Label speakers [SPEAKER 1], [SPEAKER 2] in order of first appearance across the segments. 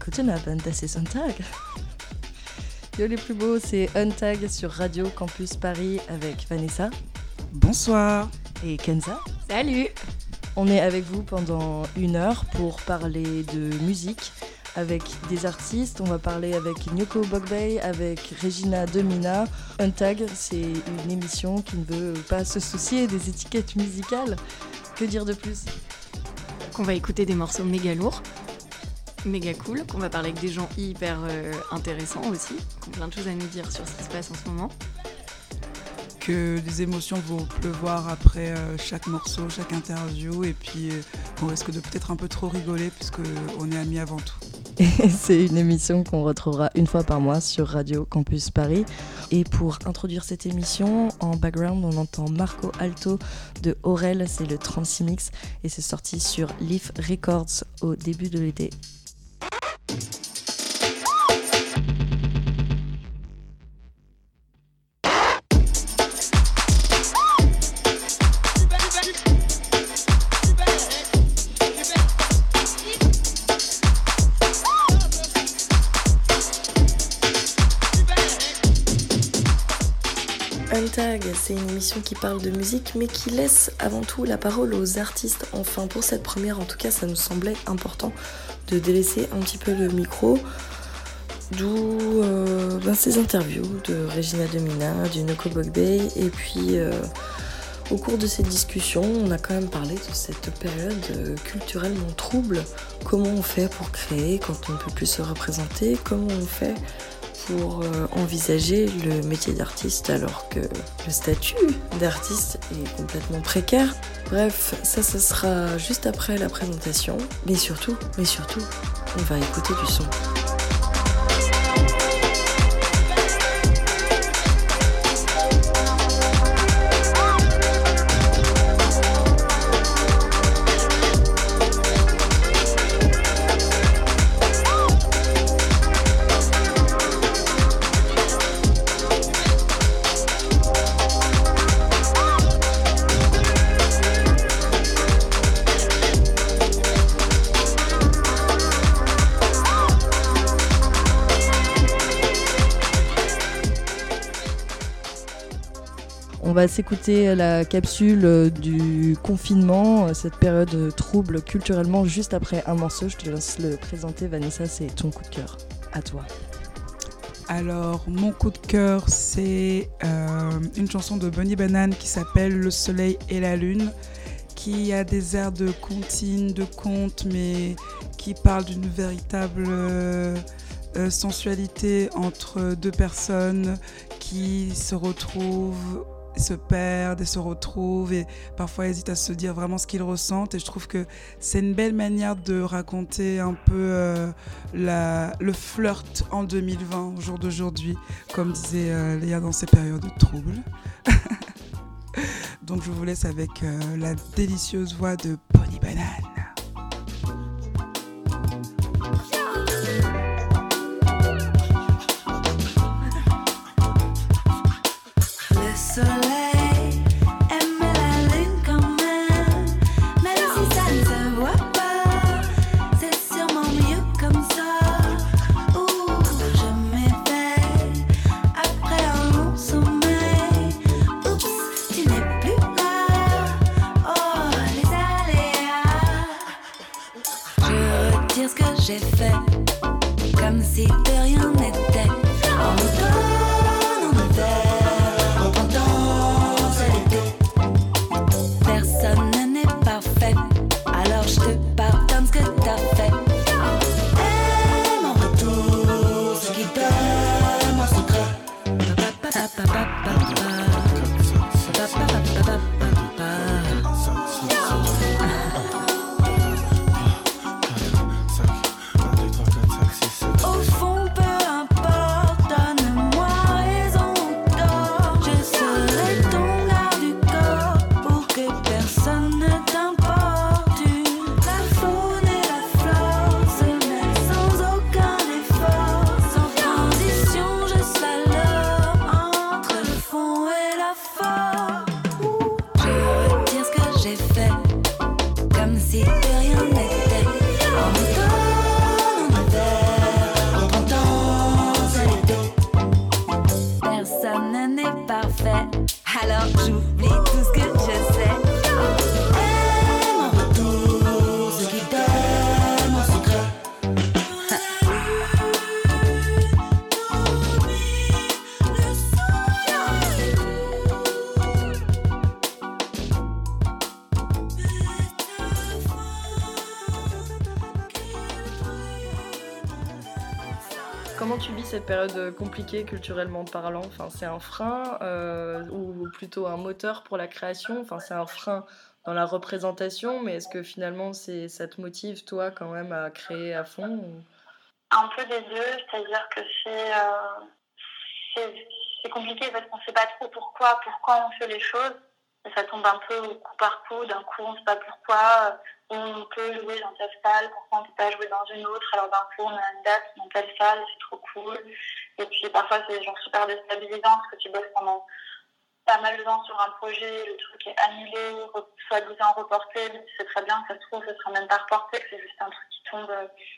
[SPEAKER 1] guten Abend, das ist Untag. Yo les plus beaux, c'est Untag sur Radio Campus Paris avec Vanessa.
[SPEAKER 2] Bonsoir.
[SPEAKER 1] Et Kenza.
[SPEAKER 3] Salut.
[SPEAKER 1] On est avec vous pendant 1 heure pour parler de musique avec des artistes. On va parler avec Nyoko Bogbay, avec Regina Demina. Untag, c'est une émission qui ne veut pas se soucier des étiquettes musicales. Que dire de plus ?
[SPEAKER 3] Qu'on va écouter des morceaux méga lourds, méga cool, qu'on va parler avec des gens hyper intéressants aussi, qui ont plein de choses à nous dire sur ce qui se passe en ce moment.
[SPEAKER 2] Que les émotions vont pleuvoir après chaque morceau, chaque interview, et puis on risque de peut-être un peu trop rigoler puisqu'on est amis avant tout.
[SPEAKER 1] Et c'est une émission qu'on retrouvera 1 fois par mois sur Radio Campus Paris. Et pour introduire cette émission, en background, on entend Marco Alto de Aurel, c'est le 36 Mix, et c'est sorti sur Leaf Records au début de l'été. Untag, c'est une émission qui parle de musique mais qui laisse avant tout la parole aux artistes. Enfin, pour cette première, en tout cas, ça nous semblait important de délaisser un petit peu le micro. D'où ces interviews de Regina Demina, de Nyoko Bogbay. Et puis, au cours de cette discussion, on a quand même parlé de cette période culturellement trouble. Comment on fait pour créer quand on ne peut plus se représenter ? Comment on fait pour envisager le métier d'artiste alors que le statut d'artiste est complètement précaire. Bref, ça sera juste après la présentation. Mais surtout, on va écouter du son. On va s'écouter la capsule du confinement, cette période trouble culturellement, juste après un morceau. Je te laisse le présenter, Vanessa, c'est ton coup de cœur. À toi.
[SPEAKER 2] Alors, mon coup de cœur, c'est une chanson de Bunny Banane qui s'appelle Le Soleil et la Lune, qui a des airs de comptine, de conte, mais qui parle d'une véritable sensualité entre deux personnes qui se retrouvent, se perdent et se retrouvent et parfois hésitent à se dire vraiment ce qu'ils ressentent, et je trouve que c'est une belle manière de raconter un peu le flirt en 2020 au jour d'aujourd'hui, comme disait Léa dans ces périodes troubles. Donc je vous laisse avec la délicieuse voix de Bunny Banane.
[SPEAKER 4] Soleil, aime la lune quand même, même si ça ne se voit pas, c'est sûrement mieux comme ça. Ouh, je m'éveille après un long sommeil. Oups, tu n'es plus là. Oh, les aléas. Je retire ce que j'ai fait, comme si de rien n'était. En automne, en hiver. Personne n'est parfait, alors je te pardonne ce que t'as fait. Et mon retour, ce qui donne mon secret. Au fond, peu importe, donne-moi
[SPEAKER 1] Comment tu vis cette période compliquée culturellement parlant? Enfin, c'est un frein ou plutôt un moteur pour la création? Enfin, c'est un frein dans la représentation, mais est-ce que finalement ça te motive toi quand même à créer à fond ou...
[SPEAKER 5] Un peu des deux, c'est-à-dire que c'est compliqué parce qu'on ne sait pas trop pourquoi on fait les choses. Et ça tombe un peu au coup par coup, d'un coup on ne sait pas pourquoi on peut jouer dans telle salle, pourquoi on ne peut pas jouer dans une autre, alors d'un coup on a une date dans telle salle, c'est trop cool. Et puis parfois c'est genre super déstabilisant parce que tu bosses pendant pas mal de temps sur un projet, le truc est annulé, soi-disant reporté, mais tu sais très bien que ça se trouve, ce sera même pas reporté, que c'est juste un truc qui tombe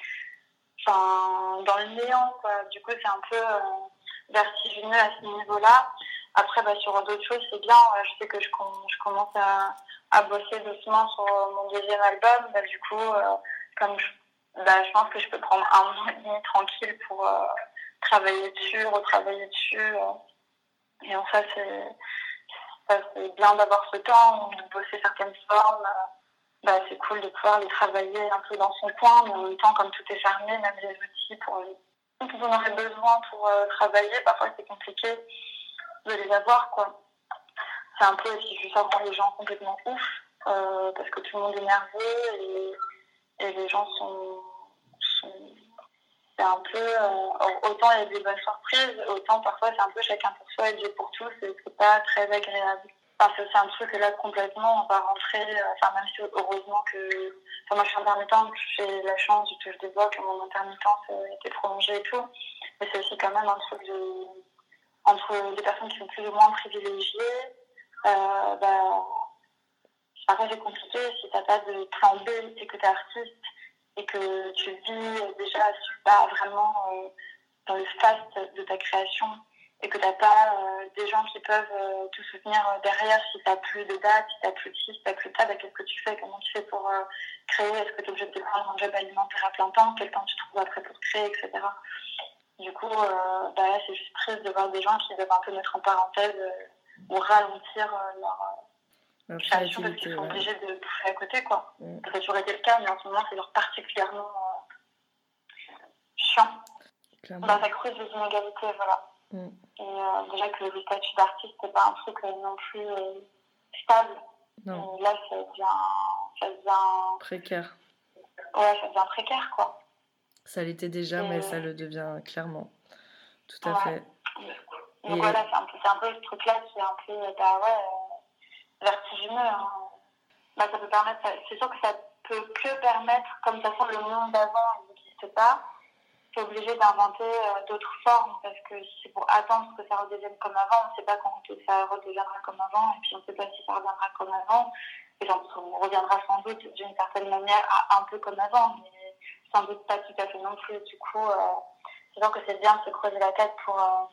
[SPEAKER 5] dans le néant, quoi. Du coup c'est un peu vertigineux à ce niveau-là. Après, sur d'autres choses, c'est bien. Je sais que je commence à bosser doucement sur mon deuxième album. Du coup, comme je pense que je peux prendre un mois et demi tranquille pour travailler dessus, retravailler dessus. Et en fait, c'est bien d'avoir ce temps, de bosser certaines formes. C'est cool de pouvoir les travailler un peu dans son coin, mais en même temps, comme tout est fermé, même les outils dont on aurait besoin pour travailler, parfois c'est compliqué de les avoir, quoi. C'est un peu aussi juste avoir les gens complètement ouf, parce que tout le monde est nerveux et les gens sont c'est un peu autant il y a des bonnes surprises, autant parfois c'est un peu chacun pour soi et Dieu pour tous, et c'est pas très agréable. C'est aussi un truc que là complètement on va rentrer, même si heureusement que moi je suis intermittente, j'ai la chance, je touche des bois que mon intermittence a été prolongée et tout, mais c'est aussi quand même un truc entre des personnes qui sont plus ou moins privilégiées. Parfois c'est compliqué si t'as pas de plan B et que t'es artiste et que tu vis déjà pas vraiment dans le faste de ta création et que t'as pas des gens qui peuvent te soutenir derrière si t'as plus de dates, si t'as plus de ci, si t'as plus de ça, qu'est-ce que tu fais, comment tu fais pour créer, est-ce que t'es obligé de te prendre un job alimentaire à plein temps, quel temps tu trouves après pour créer, etc. Du coup, là, c'est juste triste de voir des gens qui doivent un peu mettre en parenthèse ou ralentir leur création parce qu'ils sont obligés de bouffer à côté, quoi. Ça a toujours été le cas, mais en ce moment, c'est genre particulièrement chiant. Ça creuse les inégalités, voilà. Et déjà que le statut d'artiste, c'est pas un truc non plus stable. Non. Et là, ça devient...
[SPEAKER 1] précaire.
[SPEAKER 5] Ouais, ça devient précaire, quoi.
[SPEAKER 1] Ça l'était déjà, mais ça le devient clairement. Tout à fait.
[SPEAKER 5] Donc voilà, c'est un peu ce truc-là qui est un peu vertigineux. Hein. Ça peut permettre, c'est sûr que ça peut que permettre, comme de toute façon le monde d'avant n'existe pas, c'est obligé d'inventer d'autres formes, parce que si c'est pour attendre que ça redevienne comme avant, on ne sait pas quand ça redeviendra comme avant, et puis on ne sait pas si ça reviendra comme avant, et on reviendra sans doute d'une certaine manière un peu comme avant, mais sans doute pas tout à fait non plus. Du coup, c'est sûr que c'est bien de se creuser la tête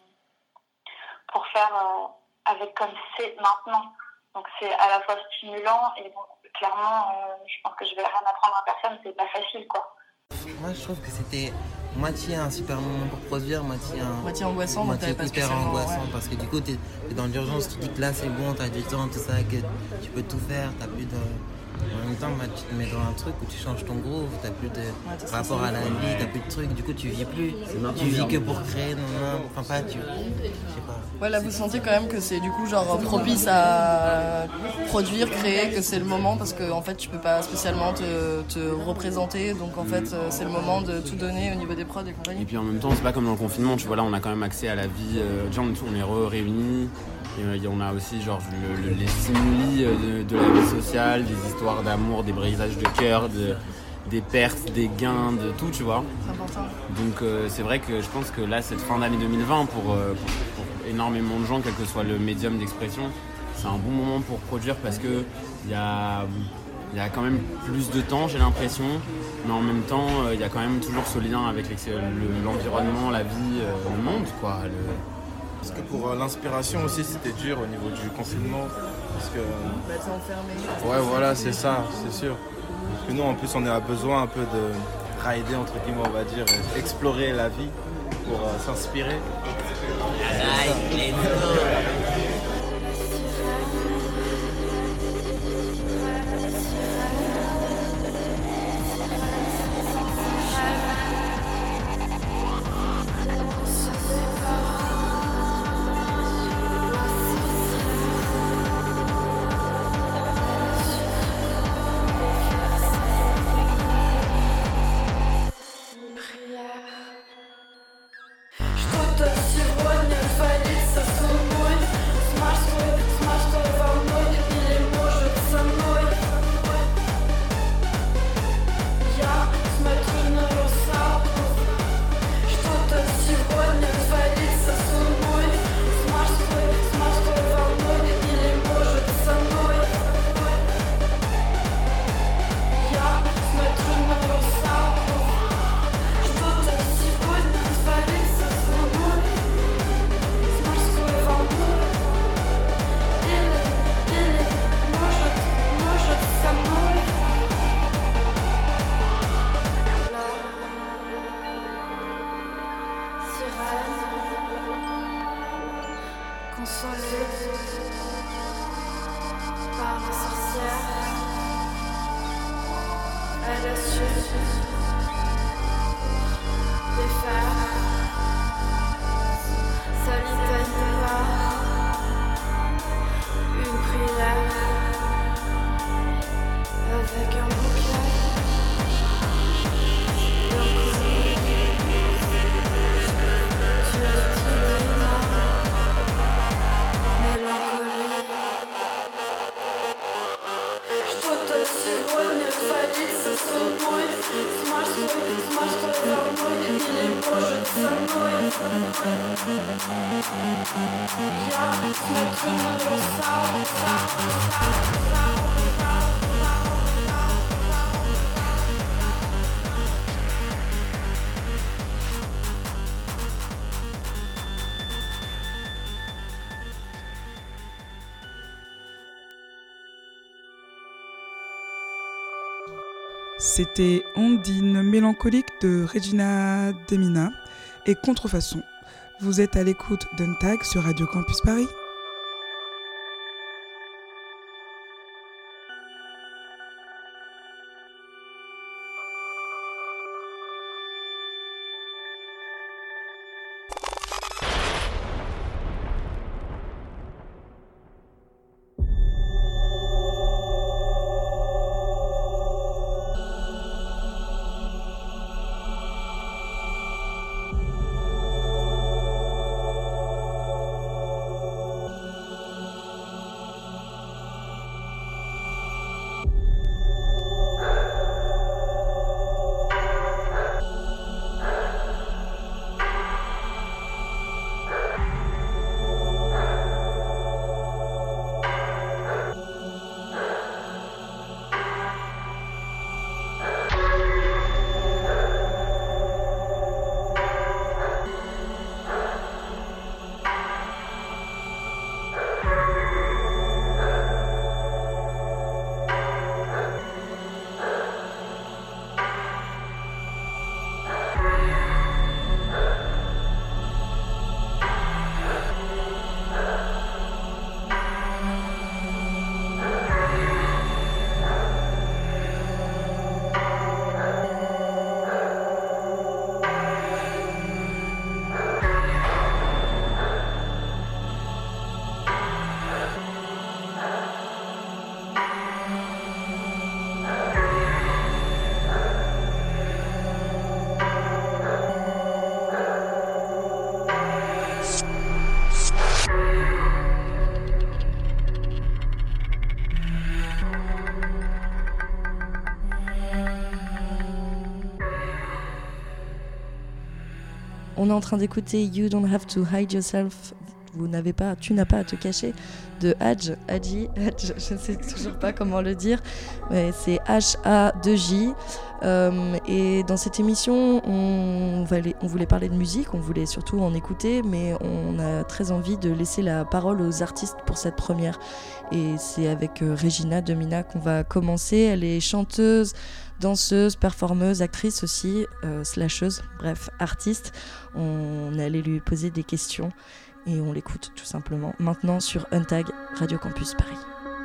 [SPEAKER 5] pour faire avec comme c'est maintenant. Donc c'est à la fois stimulant et bon, clairement, je pense que je vais rien apprendre à personne, c'est pas facile, quoi.
[SPEAKER 6] Moi, je trouve que c'était moitié un super moment pour produire, moitié angoissant, moitié hyper angoissant, ouais. Parce que du coup, t'es dans l'urgence, tu dis que là c'est bon, t'as du temps, tout ça, que tu peux tout faire, t'as plus de... En même temps, tu te mets dans un truc où tu changes ton groove, t'as plus de rapport à la vie, t'as plus de trucs, du coup tu vis plus. Tu vis que pour créer, je sais pas.
[SPEAKER 7] Ouais, là vous sentez quand même que c'est du coup genre propice à produire, créer, que c'est le moment parce que en fait tu peux pas spécialement te représenter, donc en fait c'est le moment de tout donner au niveau des prods et compagnie.
[SPEAKER 8] Et puis en même temps c'est pas comme dans le confinement, tu vois, là on a quand même accès à la vie, déjà on est réunis. Et on a aussi genre les stimuli de la vie sociale, des histoires d'amour, des brisages de cœur, des pertes, des gains, de tout, tu vois.
[SPEAKER 7] C'est important.
[SPEAKER 8] Donc c'est vrai que je pense que là, cette fin d'année 2020, pour énormément de gens, quel que soit le médium d'expression, c'est un bon moment pour produire parce que il y a quand même plus de temps, j'ai l'impression, mais en même temps, il y a quand même toujours ce lien avec l'environnement, la vie, le monde, quoi.
[SPEAKER 9] Parce que pour l'inspiration aussi, c'était dur au niveau du confinement. Parce que...
[SPEAKER 7] t'es enfermé.
[SPEAKER 9] Ouais, voilà, c'est ça, c'est sûr. Parce que nous, en plus, on a besoin un peu de rider, entre guillemets, on va dire, explorer la vie pour s'inspirer.
[SPEAKER 4] Par la sorcière, elle a su défaire sa litanie par une prière avec un bouquet d'inconnus. Tu as dit mélancolie. Что-то сегодня творится с тобой. Смажь твой волной или может со мной. Я смотрю на роса.
[SPEAKER 2] C'était Ondine mélancolique de Regina Demina et Contrefaçon. Vous êtes à l'écoute d'Untag sur Radio Campus Paris.
[SPEAKER 1] On est en train d'écouter You Don't Have to Hide Yourself, tu n'as pas à te cacher, de Hadji, je ne sais toujours pas comment le dire, mais c'est H-A-2-J. Et dans cette émission, on voulait parler de musique, on voulait surtout en écouter, mais on a très envie de laisser la parole aux artistes pour cette première. Et c'est avec Regina Demina qu'on va commencer. Elle est chanteuse, danseuse, performeuse, actrice aussi, slasheuse, bref, artiste. On est allé lui poser des questions et on l'écoute tout simplement maintenant sur Untag Radio Campus Paris.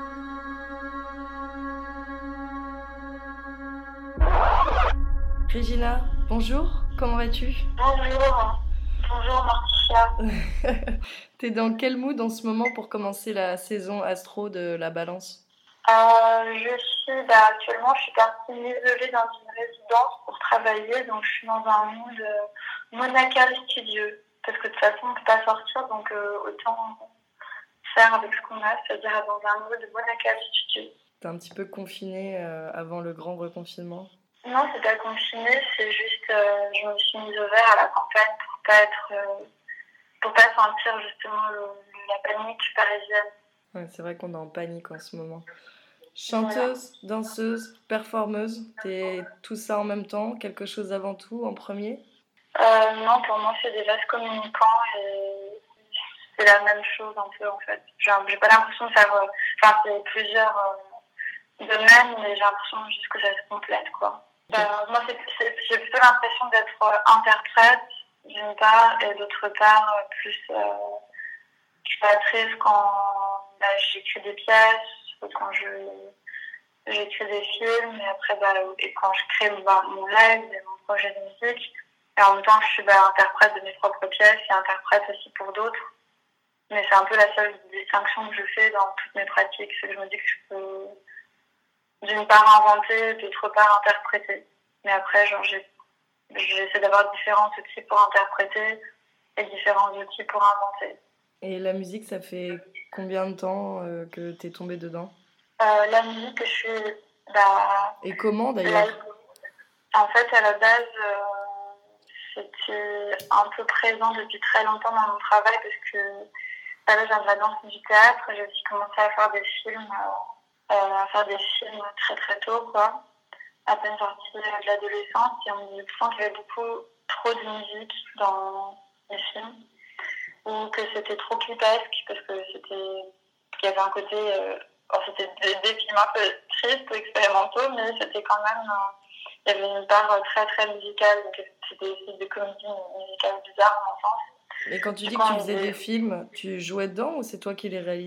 [SPEAKER 1] Regina, bonjour, comment vas-tu ?
[SPEAKER 5] Bonjour Marticia.
[SPEAKER 1] T'es dans quel mood en ce moment pour commencer la saison Astro de la Balance ?
[SPEAKER 5] Actuellement, je suis partie m'isoler dans une résidence pour travailler, donc je suis dans un mood monacal studieux. Parce que de toute façon, on ne peut pas sortir, donc autant faire avec ce qu'on a, c'est-à-dire dans un mode monacal studieux.
[SPEAKER 1] T'es un petit peu confinée avant le grand reconfinement ?
[SPEAKER 5] Non, c'est pas confiné, c'est juste je me suis mise au vert à la campagne pour pas sentir justement la panique parisienne.
[SPEAKER 1] Ouais, c'est vrai qu'on est en panique en ce moment. Chanteuse, danseuse, performeuse, t'es tout ça en même temps, quelque chose avant tout, en premier ?
[SPEAKER 5] Non, pour moi c'est des vases communicants et c'est la même chose un peu en fait. J'ai pas l'impression de faire, c'est plusieurs domaines, mais j'ai l'impression juste que ça se complète quoi. Moi j'ai plutôt l'impression d'être interprète d'une part, et d'autre part, plus créatrice quand j'écris des pièces, ou quand j'écris des films, et après, et quand je crée mon live et mon projet de musique. Et en même temps, je suis interprète de mes propres pièces et interprète aussi pour d'autres. Mais c'est un peu la seule distinction que je fais dans toutes mes pratiques, c'est que je me dis que je peux d'une part inventer, d'autre part interpréter. Mais après, j'essaie d'avoir différents outils pour interpréter et différents outils pour inventer.
[SPEAKER 7] Et la musique, ça fait combien de temps que t'es tombée dedans ?
[SPEAKER 5] La musique, je suis...
[SPEAKER 7] Et comment d'ailleurs ?
[SPEAKER 5] En fait, à la base, c'était un peu présent depuis très longtemps dans mon travail parce que là, je viens de la danse et du théâtre. J'ai aussi commencé à faire des films, très très tôt, quoi. À peine sortie de l'adolescence. Et on me disait qu'il y avait beaucoup trop de musique dans les films. Ou que c'était trop clipesque parce qu'il y avait un côté... c'était des films un peu tristes ou expérimentaux, mais c'était quand même... il y avait une part très très musicale, donc c'était des comédies musicales bizarres en enfance.
[SPEAKER 7] Et quand tu dis que tu faisais des films, tu jouais dedans ou c'est toi qui les réalisais ?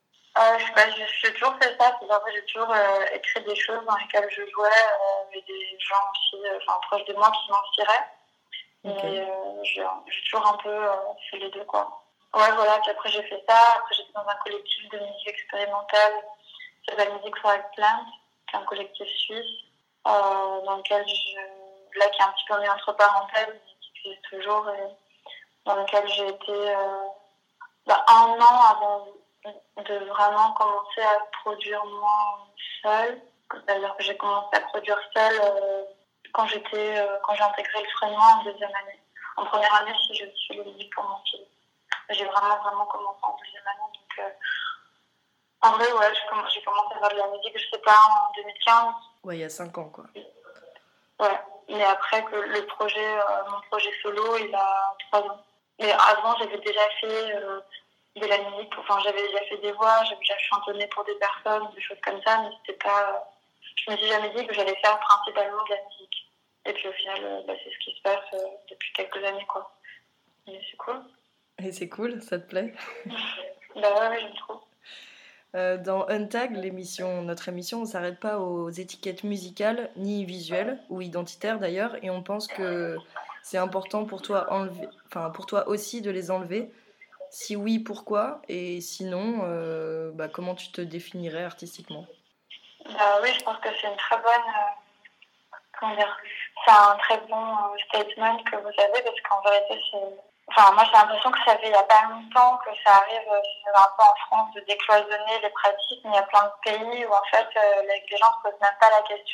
[SPEAKER 5] J'ai toujours fait ça, c'est-à-dire que j'ai toujours écrit des choses dans lesquelles je jouais, et des gens aussi proches de moi qui m'inspiraient. Okay. Et j'ai toujours un peu fait les deux, quoi. Ouais, voilà, puis après j'ai fait ça, après j'étais dans un collectif de musique expérimentale qui s'appelle Music for Eggplant, qui est un collectif suisse, dans lequel qui est un petit peu mis entre parenthèses, mais qui existe toujours, et dans lequel j'ai été 1 an avant de vraiment commencer à produire moi seule. C'est-à-dire que j'ai commencé à produire seule quand j'ai intégré le Frénois en 2e année. En première année, si je suis les musiques pour mon film. J'ai vraiment commencé en 2e année. Donc, en vrai, ouais, j'ai commencé à faire de la musique, je sais pas, en 2015.
[SPEAKER 7] Ouais, il y a 5 ans, quoi.
[SPEAKER 5] Ouais, mais après que mon projet solo, il a 3 ans. Mais avant, j'avais déjà fait de la musique, j'avais déjà fait des voix, j'avais déjà chantonné pour des personnes, des choses comme ça, mais c'était pas... Je me suis jamais dit que j'allais faire principalement de la musique. Et puis au final, c'est ce qui se passe depuis quelques années, quoi. Mais c'est cool.
[SPEAKER 7] Et c'est cool, ça te plaît ?
[SPEAKER 5] Ouais, j'aime trop.
[SPEAKER 7] Dans Untag, notre émission, on ne s'arrête pas aux étiquettes musicales, ni visuelles, ou identitaires d'ailleurs, et on pense que c'est important pour toi, pour toi aussi de les enlever. Si oui, pourquoi ? Et sinon, comment tu te définirais artistiquement ?
[SPEAKER 5] Oui, je pense que c'est une très bonne... c'est un très bon statement que vous avez, parce qu'en vérité, moi, j'ai l'impression que ça fait il n'y a pas longtemps que ça arrive un peu en France de décloisonner les pratiques, mais il y a plein de pays où en fait les gens ne se posent même pas la question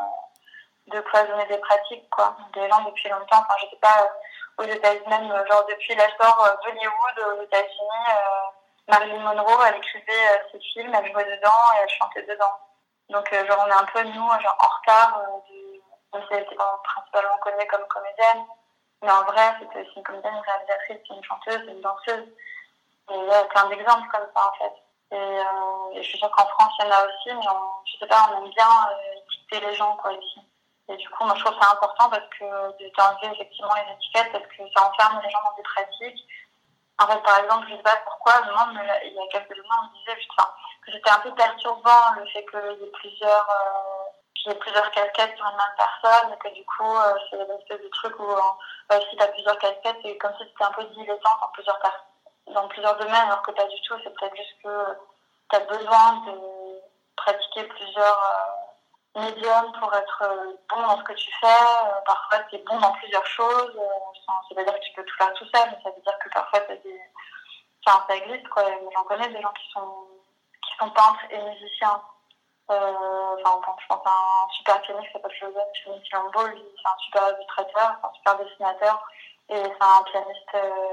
[SPEAKER 5] de cloisonner des pratiques, quoi. Des gens depuis longtemps, je sais pas, aux États-Unis, même depuis l'essor d'Hollywood aux États-Unis, Marilyn Monroe, elle écrivait ses films, elle jouait dedans et elle chantait dedans. Donc on est un peu, nous, en retard, même si elle était principalement connue comme comédienne. Mais en vrai, c'était aussi une comédienne, une réalisatrice, une chanteuse, une danseuse. Et il y a plein d'exemples comme ça, en fait. Et je suis sûre qu'en France, il y en a aussi, mais je sais pas, on aime bien étiqueter les gens, quoi, ici. Et du coup, moi, je trouve ça important parce que d'enlever effectivement les étiquettes, parce que ça enferme les gens dans des pratiques. En fait, par exemple, je sais pas pourquoi, il y a quelques années, on me disait que c'était un peu perturbant le fait qu'il y ait plusieurs casquettes sur une même personne, et que du coup, c'est une espèce de truc où si tu as plusieurs casquettes, c'est comme si c'était un peu dilettante dans plusieurs domaines, alors que pas du tout. C'est peut-être juste que tu as besoin de pratiquer plusieurs médiums pour être bon dans ce que tu fais. Parfois, tu es bon dans plusieurs choses. Ça veut dire que tu peux tout faire tout seul, mais ça veut dire que parfois, ça existe, quoi. J'en connais des gens qui sont peintres et musiciens. Je pense à un super pianiste qui s'appelle Joseph Chilombo, lui, c'est un super illustrateur, c'est un super dessinateur, et c'est un pianiste.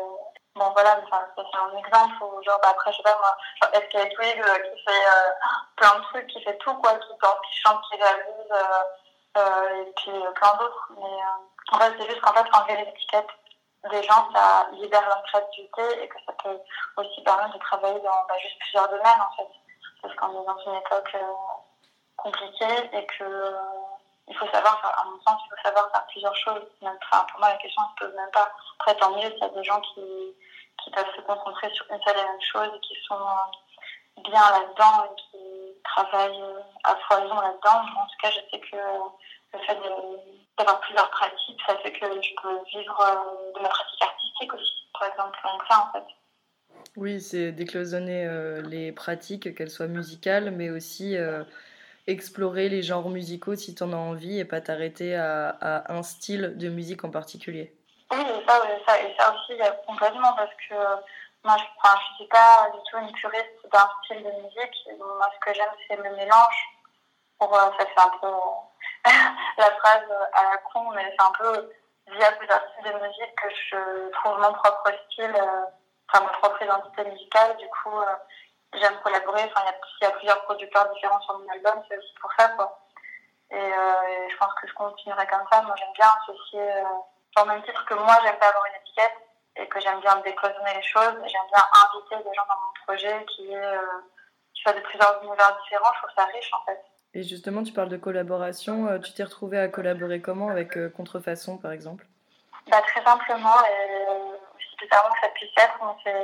[SPEAKER 5] C'est un exemple où, après, je sais pas moi, S.K. Twig qui fait plein de trucs, qui fait tout, quoi, qui chante, qui réalise, et puis plein d'autres. Mais en fait, c'est juste qu'en fait, enlever les étiquettes des gens, ça libère leur créativité et que ça peut aussi permettre de travailler dans juste plusieurs domaines, en fait. Parce qu'on est dans une époque compliquée et que il faut savoir faire, à mon sens, il faut savoir faire plusieurs choses. Même, pour moi, la question ne se pose même pas. Après, tant mieux s'il y a des gens qui peuvent se concentrer sur une seule et même chose et qui sont bien là-dedans et qui travaillent à foison là-dedans. Moi, en tout cas, je sais que le fait d'avoir plusieurs pratiques, ça fait que je peux vivre de ma pratique artistique aussi, par exemple. Donc ça, en fait.
[SPEAKER 1] Oui, c'est décloisonner les pratiques, qu'elles soient musicales, mais aussi explorer les genres musicaux si tu en as envie et pas t'arrêter à un style de musique en particulier.
[SPEAKER 5] Oui, et ça aussi, complètement, parce que moi, je suis pas du tout une puriste d'un style de musique. Moi, ce que j'aime, c'est le mélange. Ça fait un peu la phrase à la con, mais c'est un peu via plusieurs styles de musique que je trouve mon propre style, ma propre identité musicale. Du coup, j'aime collaborer. Il y a plusieurs producteurs différents sur mon album, c'est aussi pour ça, quoi. Et je pense que je continuerai comme ça. Moi, j'aime bien associer, au même titre que moi, j'aime pas avoir une étiquette et que j'aime bien décloisonner les choses. J'aime bien inviter des gens dans mon projet qui soient de plusieurs univers différents. Je trouve ça riche, en fait.
[SPEAKER 1] Et justement, tu parles de collaboration. Tu t'es retrouvée à collaborer comment avec Contrefaçon, par exemple ?
[SPEAKER 5] Très simplement, et aussi bizarrement que ça puisse être,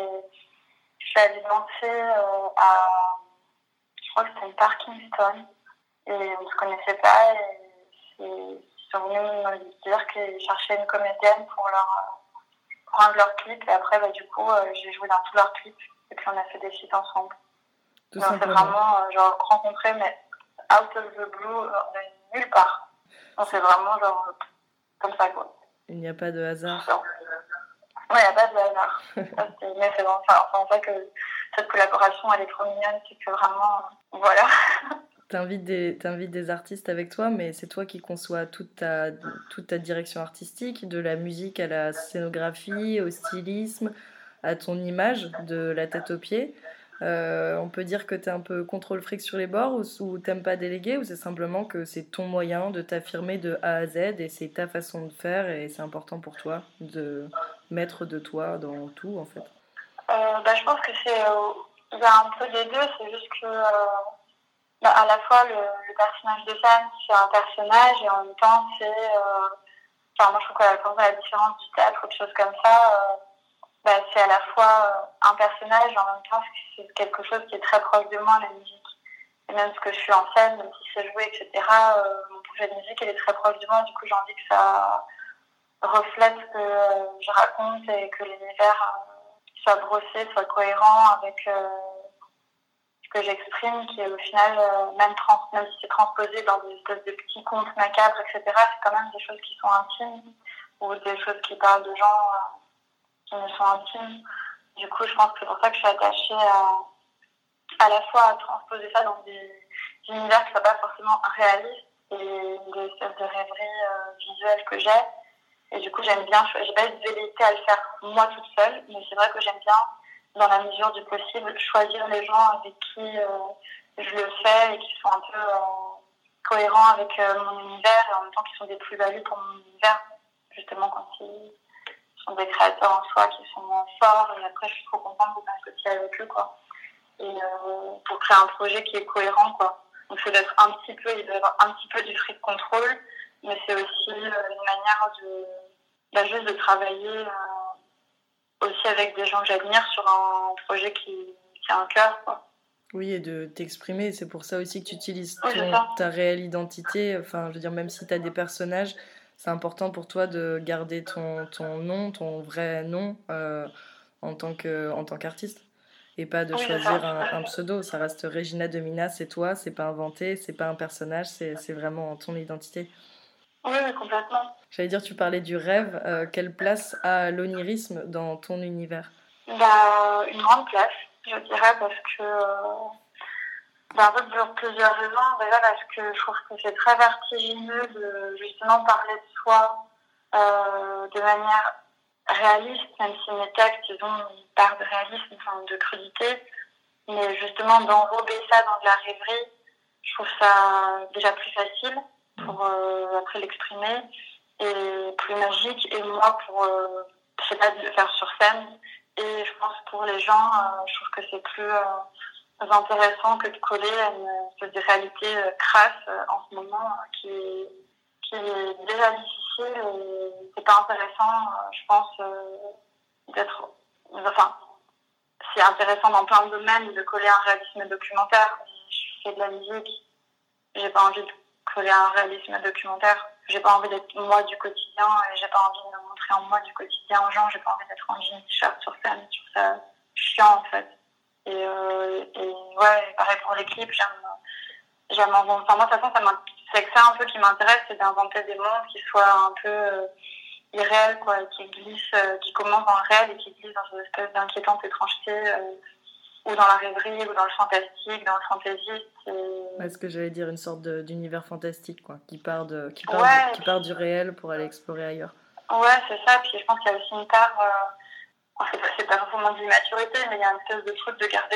[SPEAKER 5] je suis allée danser je crois que c'était une Parkinson, et on ne se connaissait pas, et ils sont venus me dire qu'ils cherchaient une comédienne pour un de leurs clips, et après, du coup, j'ai joué dans tous leurs clips, et puis on a fait des feats ensemble. Donc c'est vraiment, rencontré, mais out of the blue, de nulle part. Donc c'est vraiment, comme ça, quoi.
[SPEAKER 1] Il n'y a pas de hasard.
[SPEAKER 5] Oui, il n'y a pas de hasard. Mais c'est bon, en fait que cette collaboration, elle est trop mignonne, c'est que vraiment, voilà.
[SPEAKER 1] T'invites des artistes avec toi, mais c'est toi qui conçois toute ta direction artistique, de la musique à la scénographie, au stylisme, à ton image, de la tête aux pieds. On peut dire que t'es un peu contrôle fric sur les bords ou t'aimes pas déléguer, ou c'est simplement que c'est ton moyen de t'affirmer de A à Z et c'est ta façon de faire et c'est important pour toi de mettre de toi dans tout, en fait.
[SPEAKER 5] Je pense que il y a un peu des deux, c'est juste que à la fois le personnage de Sam, c'est un personnage et en même temps c'est moi je trouve que la différence du théâtre ou de choses comme ça, c'est à la fois un personnage et en même temps c'est quelque chose qui est très proche de moi, la musique. Et même ce que je suis en scène, même si c'est joué, etc., mon projet de musique, il est très proche de moi. Du coup, j'ai envie que ça reflète ce que je raconte et que l'univers soit brossé, soit cohérent avec ce que j'exprime, qui est au final, même si c'est transposé dans des espèces de petits contes macabres, etc., c'est quand même des choses qui sont intimes ou des choses qui parlent de gens qui me sont intimes. Du coup, je pense que c'est pour ça que je suis attachée à la fois à transposer ça dans des univers qui ne soient pas forcément réalistes et des espèces de rêveries visuelles que j'ai. Et du coup, j'aime bien, j'ai pas eu de velléité à le faire moi toute seule, mais c'est vrai que j'aime bien, dans la mesure du possible, choisir les gens avec qui je le fais et qui sont un peu cohérents avec mon univers et en même temps qui sont des plus-values pour mon univers, justement quand ils sont des créateurs en soi qui sont forts et après je suis trop contente de m'associer avec eux, quoi. Et pour créer un projet qui est cohérent, quoi. Donc il doit y avoir un petit peu du free control, mais c'est aussi une manière juste de travailler aussi avec des gens que j'admire sur un projet qui a un cœur, quoi.
[SPEAKER 1] Oui, et de t'exprimer, c'est pour ça aussi que tu utilises
[SPEAKER 5] Oui,
[SPEAKER 1] ta réelle identité. Enfin, je veux dire, même si tu as des personnages, c'est important pour toi de garder ton nom, ton vrai nom en tant qu'artiste. Et pas de choisir un pseudo. Ça reste Regina Domina, c'est toi, c'est pas inventé, c'est pas un personnage, c'est vraiment ton identité.
[SPEAKER 5] Oui, complètement.
[SPEAKER 1] J'allais dire, tu parlais du rêve. Quelle place a l'onirisme dans ton univers ?
[SPEAKER 5] Une grande place, je dirais, parce que en fait, pour plusieurs raisons. Déjà parce que je trouve que c'est très vertigineux de justement parler de soi de manière réaliste, même si mes textes, ils ont une part de réalisme, de crudité. Mais justement, d'enrober ça dans de la rêverie, je trouve ça déjà plus facile pour après l'exprimer et plus magique. Et moi, pour, je sais pas, de le faire sur scène. Et je pense pour les gens, je trouve que c'est plus intéressant que de coller à une espèce de réalité crasse en ce moment qui est qui est déjà difficile et c'est pas intéressant, je pense, d'être... Enfin, c'est intéressant dans plein de domaines de coller un réalisme documentaire. Je fais de la musique, j'ai pas envie de coller un réalisme documentaire. J'ai pas envie d'être moi du quotidien et j'ai pas envie de me montrer en moi du quotidien aux gens. J'ai pas envie d'être en jean t-shirt sur scène. Je trouve ça chiant en fait. Et ouais, pareil pour les clips, j'aime inventer. Enfin, moi, de toute façon, c'est que ça un peu qui m'intéresse, c'est d'inventer des mondes qui soient un peu irréels, quoi, qui glissent, qui commencent dans le réel et qui glissent dans une espèce d'inquiétante étrangeté, ou dans la rêverie, ou dans le fantastique, dans le fantaisiste.
[SPEAKER 7] Ce que j'allais dire, une sorte d'univers fantastique, quoi, qui part du réel pour aller explorer ailleurs.
[SPEAKER 5] Ouais, c'est ça. Puis je pense qu'il y a aussi une part, c'est pas forcément de l'immaturité, mais il y a une espèce de truc de garder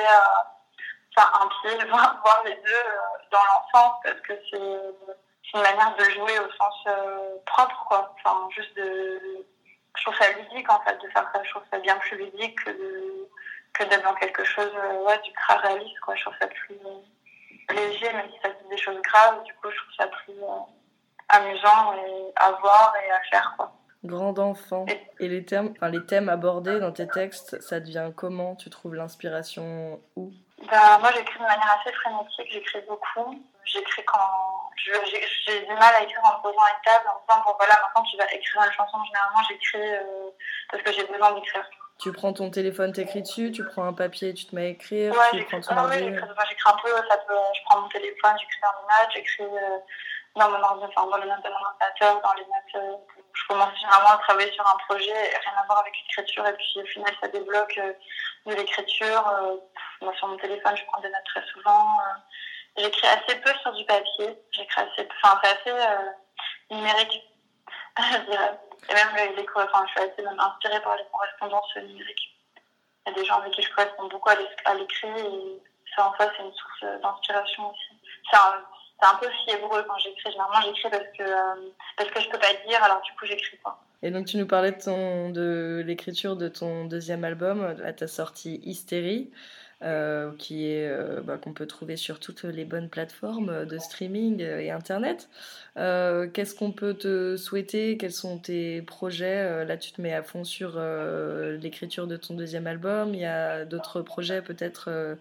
[SPEAKER 5] un pied, voir les deux dans l'enfance, parce que c'est une manière de jouer au sens propre, quoi. Enfin, juste je trouve ça ludique, en fait, de faire ça. Je trouve ça bien plus ludique que d'être dans quelque chose d'ultra réaliste, quoi. Je trouve ça plus léger, même si ça dit des choses graves. Du coup, je trouve ça plus amusant à voir et à faire, quoi.
[SPEAKER 7] Grande enfant. Et les thèmes abordés dans tes textes, ça devient comment? Tu trouves l'inspiration où?
[SPEAKER 5] Moi, j'écris de manière assez frénétique, j'écris beaucoup. J'écris quand j'ai du mal à écrire en me posant à une table, en me disant, bon voilà, maintenant tu vas écrire une chanson. Généralement, j'écris parce que j'ai besoin d'écrire.
[SPEAKER 7] Tu prends ton téléphone, t'écris dessus, tu prends un papier, tu te mets à écrire,
[SPEAKER 5] ouais,
[SPEAKER 7] tu prends ton ordi.
[SPEAKER 5] J'écris un peu, je prends mon téléphone, j'écris dans mes notes, j'écris dans mon ordinateur, dans les notes de mon ordinateur, dans les notes. Je commence généralement à travailler sur un projet, rien à voir avec l'écriture, et puis au final ça débloque de l'écriture. Moi sur mon téléphone, je prends des notes très souvent. J'écris assez peu sur du papier, c'est assez numérique, je dirais. Et même je suis assez même inspirée par les correspondances numériques. Il y a des gens avec qui je corresponds beaucoup à l'écrit, et ça en fait c'est une source d'inspiration aussi. C'est un peu fiévreux quand j'écris. Généralement, j'écris parce que je peux pas dire, alors du coup, j'écris pas.
[SPEAKER 7] Et donc, tu nous parlais de l'écriture de ton deuxième album, à ta sortie Hystérie, qui est qu'on peut trouver sur toutes les bonnes plateformes de streaming et Internet. Qu'est-ce qu'on peut te souhaiter? Quels sont tes projets? Là, tu te mets à fond sur l'écriture de ton deuxième album. Il y a d'autres projets peut-être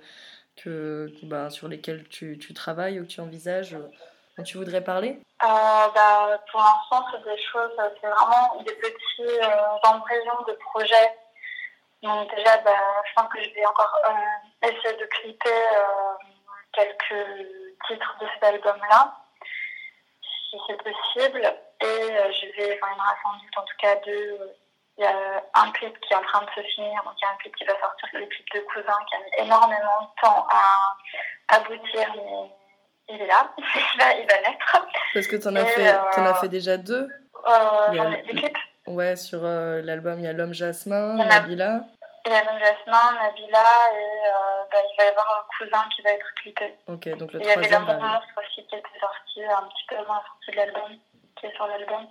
[SPEAKER 7] sur lesquels tu travailles ou que tu envisages, dont tu voudrais parler?
[SPEAKER 5] Pour l'instant, c'est des choses, c'est vraiment des petits embryons de projets. Donc déjà, je pense que je vais encore essayer de clipper quelques titres de cet album-là, si c'est possible. Et il me reste sans doute en tout cas deux. Il y a un clip qui est en train de se finir, donc il y a un clip qui va sortir, le clip de Cousin, qui a mis énormément de temps à aboutir, mais il est là, il va naître.
[SPEAKER 7] Parce que t'en as fait déjà deux.
[SPEAKER 5] Des clips.
[SPEAKER 7] Ouais, sur l'album, il y a L'Homme Jasmin, Nabila.
[SPEAKER 5] Il y a L'Homme Jasmin, Nabila, et il va y avoir un Cousin qui va être clippé.
[SPEAKER 7] Ok, donc le troisième.
[SPEAKER 5] Il y avait L'Amour monstre aussi qui était sorti un petit peu avant la sortie de l'album, qui est sur l'album.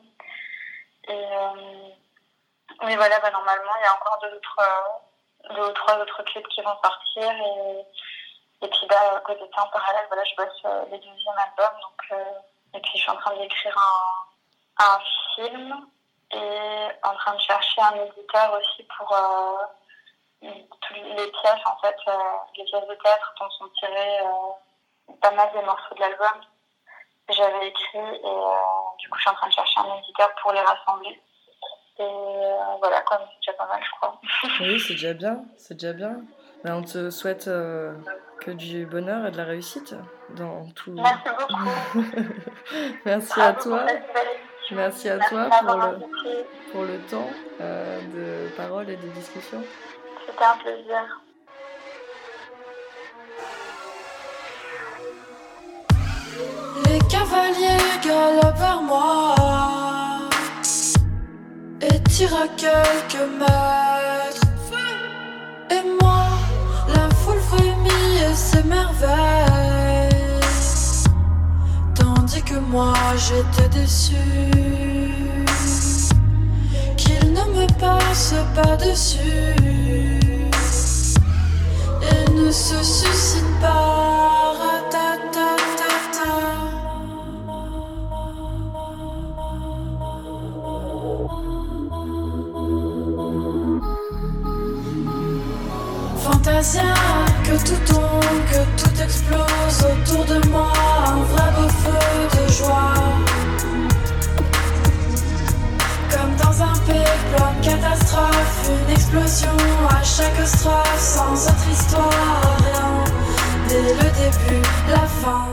[SPEAKER 5] Mais voilà, normalement, il y a encore deux ou trois autres clips qui vont sortir. Et puis, à côté de ça, en parallèle, je bosse les deuxièmes albums. Et puis, je suis en train d'écrire un film et en train de chercher un éditeur aussi pour toutes les pièces, en fait, les pièces de théâtre dont sont tirées pas mal des morceaux de l'album que j'avais écrit. Et du coup, je suis en train de chercher un éditeur pour les rassembler. Et voilà, c'est déjà pas mal, je crois.
[SPEAKER 7] Oui, c'est déjà bien. On te souhaite que du bonheur et de la réussite dans tout.
[SPEAKER 5] Merci beaucoup.
[SPEAKER 7] Merci à toi. Merci à toi pour le temps de parole et de discussion.
[SPEAKER 5] C'était un plaisir.
[SPEAKER 4] Les cavaliers galopent vers moi et tirent à quelques mètres. Et moi, la foule frémit et s'émerveille, tandis que moi j'étais déçu qu'il ne me passe pas dessus et ne se suicide pas. Fantasia, que tout tombe, que tout explose autour de moi, un vrai beau feu de joie. Comme dans un péplum catastrophe, une explosion à chaque strophe, sans autre histoire, rien, dès le début, la fin.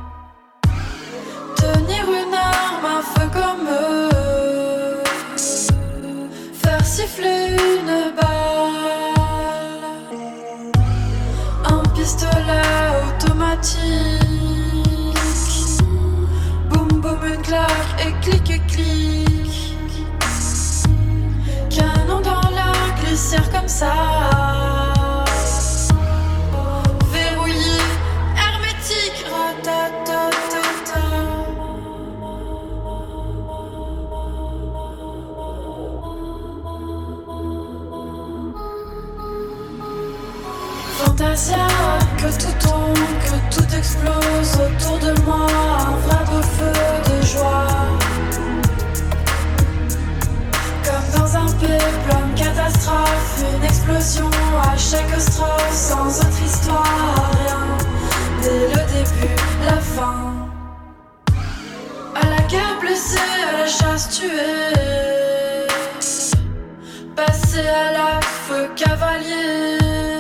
[SPEAKER 4] Tenir une arme, un feu comme eux, faire siffler une balle, un pistolet automatique, boum boum une claque et clic et clic, canon dans l'air, glissière comme ça. Verrouillé, hermétique, ratatatata. Fantasia, que tout tombe, que tout explose autour de moi, un vrai beau feu de joie. Comme dans un péplum catastrophe, une explosion à chaque strophe, sans autre histoire, rien, dès le début, la fin. À la guerre blessée, à la chasse tuée, passer à l'acte, feu cavalier.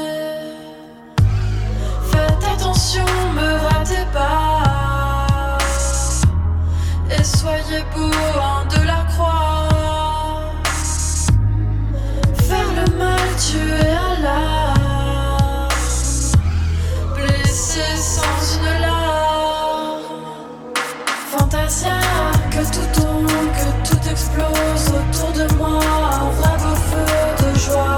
[SPEAKER 4] Faites attention, me ratez pas, et soyez bourrin de la croix. Faire le mal, tuer à l'art, blessé sans une larme. Fantasia, que tout tombe, que tout explose autour de moi, un vrai beau feu de joie.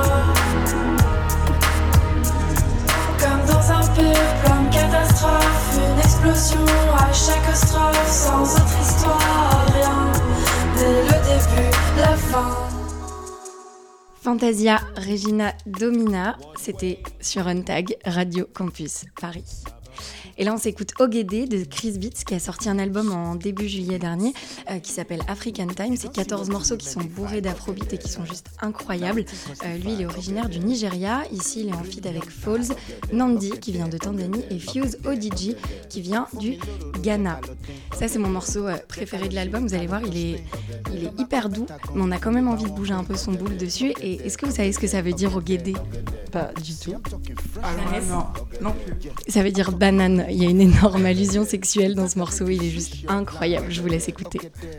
[SPEAKER 4] Comme dans un péplum catastrophe, une explosion à chaque strophe, sans autre histoire, rien, dès le début, la fin.
[SPEAKER 3] Fantasia, Regina Domina, c'était sur Untag, Radio Campus Paris. Et là, on s'écoute Ogede de Chris Beats, qui a sorti un album en début juillet dernier qui s'appelle African Time. C'est 14 morceaux qui sont bourrés d'afrobeat et qui sont juste incroyables. Lui, il est originaire du Nigeria. Ici, il est en feat avec Falls, Nandi, qui vient de Tanzanie, et Fuse Odiji, qui vient du Ghana. Ça, c'est mon morceau préféré de l'album. Vous allez voir, il est hyper doux, mais on a quand même envie de bouger un peu son boule dessus. Et est-ce que vous savez ce que ça veut dire Ogede ?
[SPEAKER 2] Pas du tout. Non plus.
[SPEAKER 3] Ça veut dire banane. Il y a une énorme allusion sexuelle dans ce morceau, il est juste incroyable, je vous laisse écouter.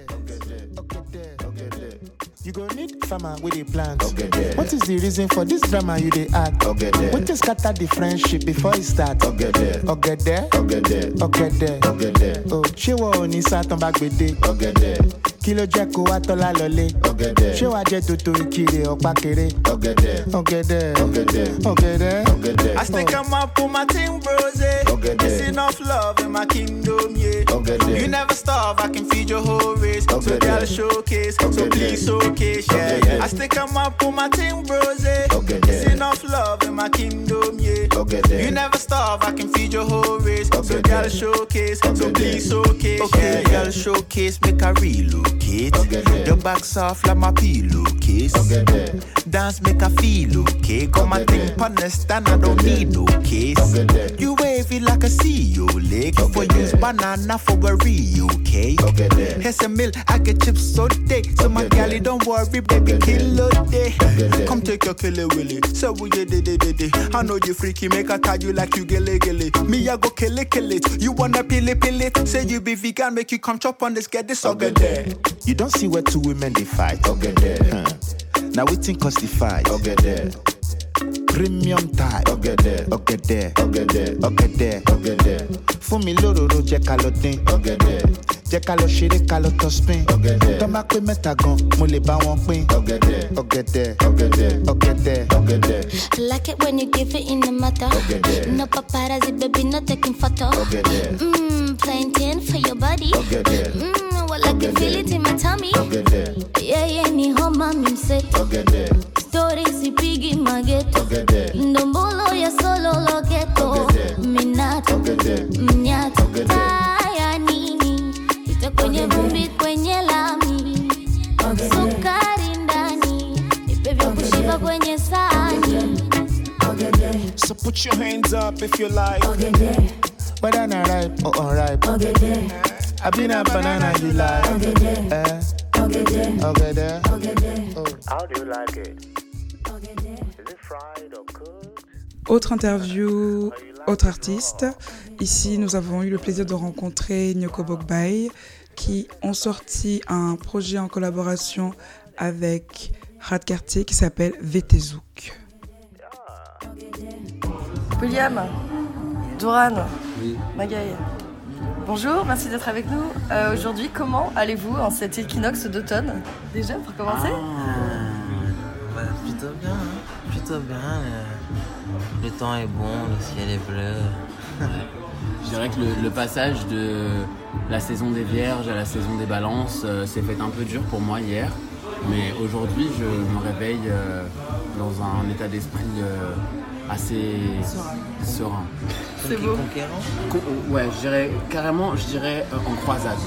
[SPEAKER 10] You gon' need farmer with a plant. What is the reason for this drama you dey act? What is scatter the friendship before it start? Ogede. Oh, ṣé wọ́n ò ní sátán bá gbèdé? Kí ló jẹ́ kó wá tọ́lá lọlé? Ṣé wàá jẹ́ tòótọ́ ìkirè ọ̀pá kéré? Ogede. I stick 'em up for my team, bros. It's enough love in my kingdom, yeah. You never starve, I can feed your whole race. So girl, showcase, so please showcase, yeah. I stick 'em up for my team, bros. It's enough love in my kingdom, yeah. You never starve, I can feed your whole race. So girl, showcase, so please showcase, okay, yeah. Girl, showcase, make a relocate. Your back soft like my pillowcase. Dance, make a feel okay. Got my thing stand, I don't need no case. You wave it like a CEO leg. For use banana for a Rio, okay? Here's a meal, I get chips so thick. So my galley, don't worry, baby, kill a day. Come take your killer willy. So we did. I know you freaky, make a tell you like you gilly. Me, I go kill it. You wanna pill it. Say you be vegan, make you come chop on this, get this ogede. You don't see where two women they fight. Now we think cause the fight. Premium tie. Ogede. Fún mi lóróró jẹ́ ká lọ dín. Jẹ́ ká lọ ṣeré ká lọ tọ́ spin. Tọ́ máa pé mẹ́ta gan, mo lè bá wọn pín. Ogede.
[SPEAKER 11] Like it when you give it in the matter. No paparazzi, baby, no taking photo. Plain tin for your body. Well, I can feel it in my tummy. Yeah, ni homa mimseto. Stories ipigi mageto. Ndombolo ya solo loketo. Minato, mnyato. Taya nini, ita kwenye vumbi kwenye lami. Sukari ndani, ipe vya kushiba kwenye sahani.
[SPEAKER 10] So put your hands up if you like. Whether not ripe or unripe. I been a banana you like. Okay there.
[SPEAKER 12] How do you like it? Is it fried or cooked?
[SPEAKER 2] Autre interview, autre artiste. Ici, nous avons eu le plaisir de rencontrer Nyoko Bokbai, qui ont sorti un projet en collaboration avec Radkartier qui s'appelle VT-Zouk.
[SPEAKER 7] William, Doran,
[SPEAKER 6] Oui.
[SPEAKER 7] Magaï, bonjour, merci d'être avec nous. Aujourd'hui, comment allez-vous en cet équinoxe d'automne? Déjà, pour commencer?
[SPEAKER 6] Bah, plutôt bien, hein. Plutôt bien. Le temps est bon, le ciel est bleu.
[SPEAKER 8] Je dirais que le passage de la saison des Vierges à la saison des Balances s'est fait un peu dur pour moi hier. Mais aujourd'hui, je me réveille dans un état d'esprit assez serein.
[SPEAKER 7] C'est beau.
[SPEAKER 6] Conquérant.
[SPEAKER 8] Ouais, je dirais en croisade.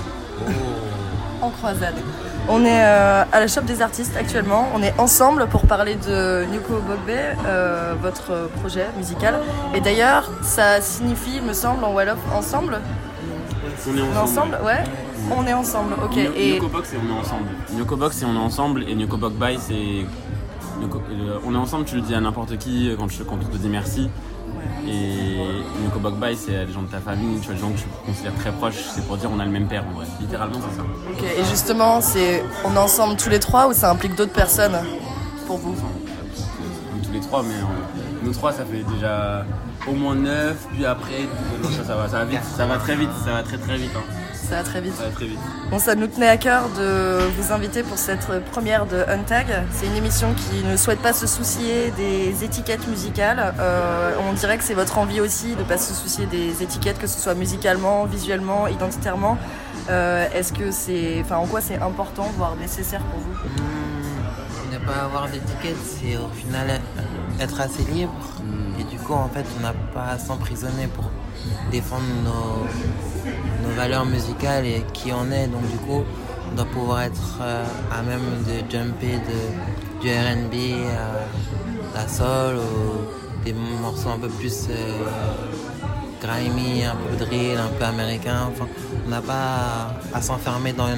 [SPEAKER 7] En croisade. On est à la Shop des Artistes actuellement. On est ensemble pour parler de Nyoko Bokbai, votre projet musical. Et d'ailleurs, ça signifie, il me semble, en Wolof, ensemble.
[SPEAKER 8] On est
[SPEAKER 7] ensemble, ouais. On est ensemble, ok.
[SPEAKER 8] Nyoko Box et on est ensemble. Nyoko Box et on est ensemble et Nyoko Bokbai c'est... on est ensemble, tu le dis à n'importe qui quand on te dit merci. Et Nyoko Bokbai c'est les gens de ta famille, tu vois, les gens que tu considères très proches, c'est pour dire on a le même père en vrai. Littéralement c'est ça.
[SPEAKER 7] Ok, et justement, on est ensemble tous les trois ou ça implique d'autres personnes pour vous?
[SPEAKER 8] Tous les trois, mais nous trois ça fait déjà au moins 9, puis après ça va vite, ça va très vite, ça va très très vite. Hein.
[SPEAKER 7] Ça va très vite.
[SPEAKER 8] Ça va très vite.
[SPEAKER 7] Bon, ça nous tenait à cœur de vous inviter pour cette première de Untag. C'est une émission qui ne souhaite pas se soucier des étiquettes musicales. On dirait que c'est votre envie aussi de ne pas se soucier des étiquettes, que ce soit musicalement, visuellement, identitairement. Est-ce que en quoi c'est important, voire nécessaire pour vous?
[SPEAKER 6] Ne pas avoir d'étiquette, c'est au final être assez libre. Et du coup, en fait, on n'a pas à s'emprisonner pour défendre nos valeurs musicales et qui on est. Donc du coup, on doit pouvoir être à même de jumper du R&B à la soul ou des morceaux un peu plus grimy, un peu drill, un peu américain. Enfin, on n'a pas à s'enfermer dans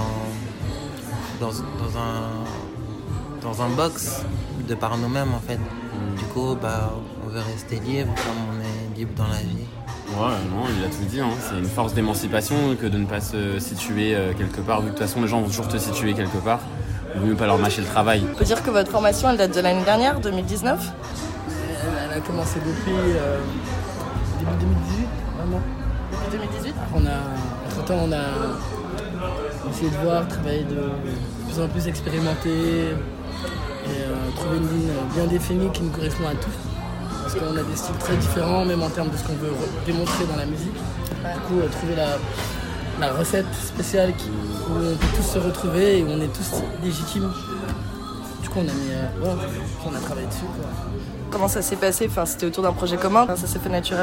[SPEAKER 6] un box de par nous-mêmes en fait. Du coup, on veut rester libre comme on est libre dans la vie.
[SPEAKER 8] Ouais, non, il a tout dit, hein. C'est une force d'émancipation que de ne pas se situer quelque part. Vu que de toute façon, les gens vont toujours te situer quelque part. Il vaut mieux pas leur mâcher le travail.
[SPEAKER 7] On peut dire que votre formation, elle date de l'année dernière, 2019 ?
[SPEAKER 13] Elle a commencé depuis début 2018, vraiment.
[SPEAKER 7] Depuis 2018 ?
[SPEAKER 13] Entre-temps, on a essayé de voir, travailler de plus en plus expérimenté et trouver une ligne bien définie qui nous correspond à tous. Parce qu'on a des styles très différents, même en termes de ce qu'on veut démontrer dans la musique. Du coup, trouver la recette spéciale où on peut tous se retrouver et où on est tous légitimes. Du coup, on a travaillé dessus. Quoi.
[SPEAKER 7] Comment ça s'est passé ? C'était autour d'un projet commun ? Ça s'est fait naturellement ?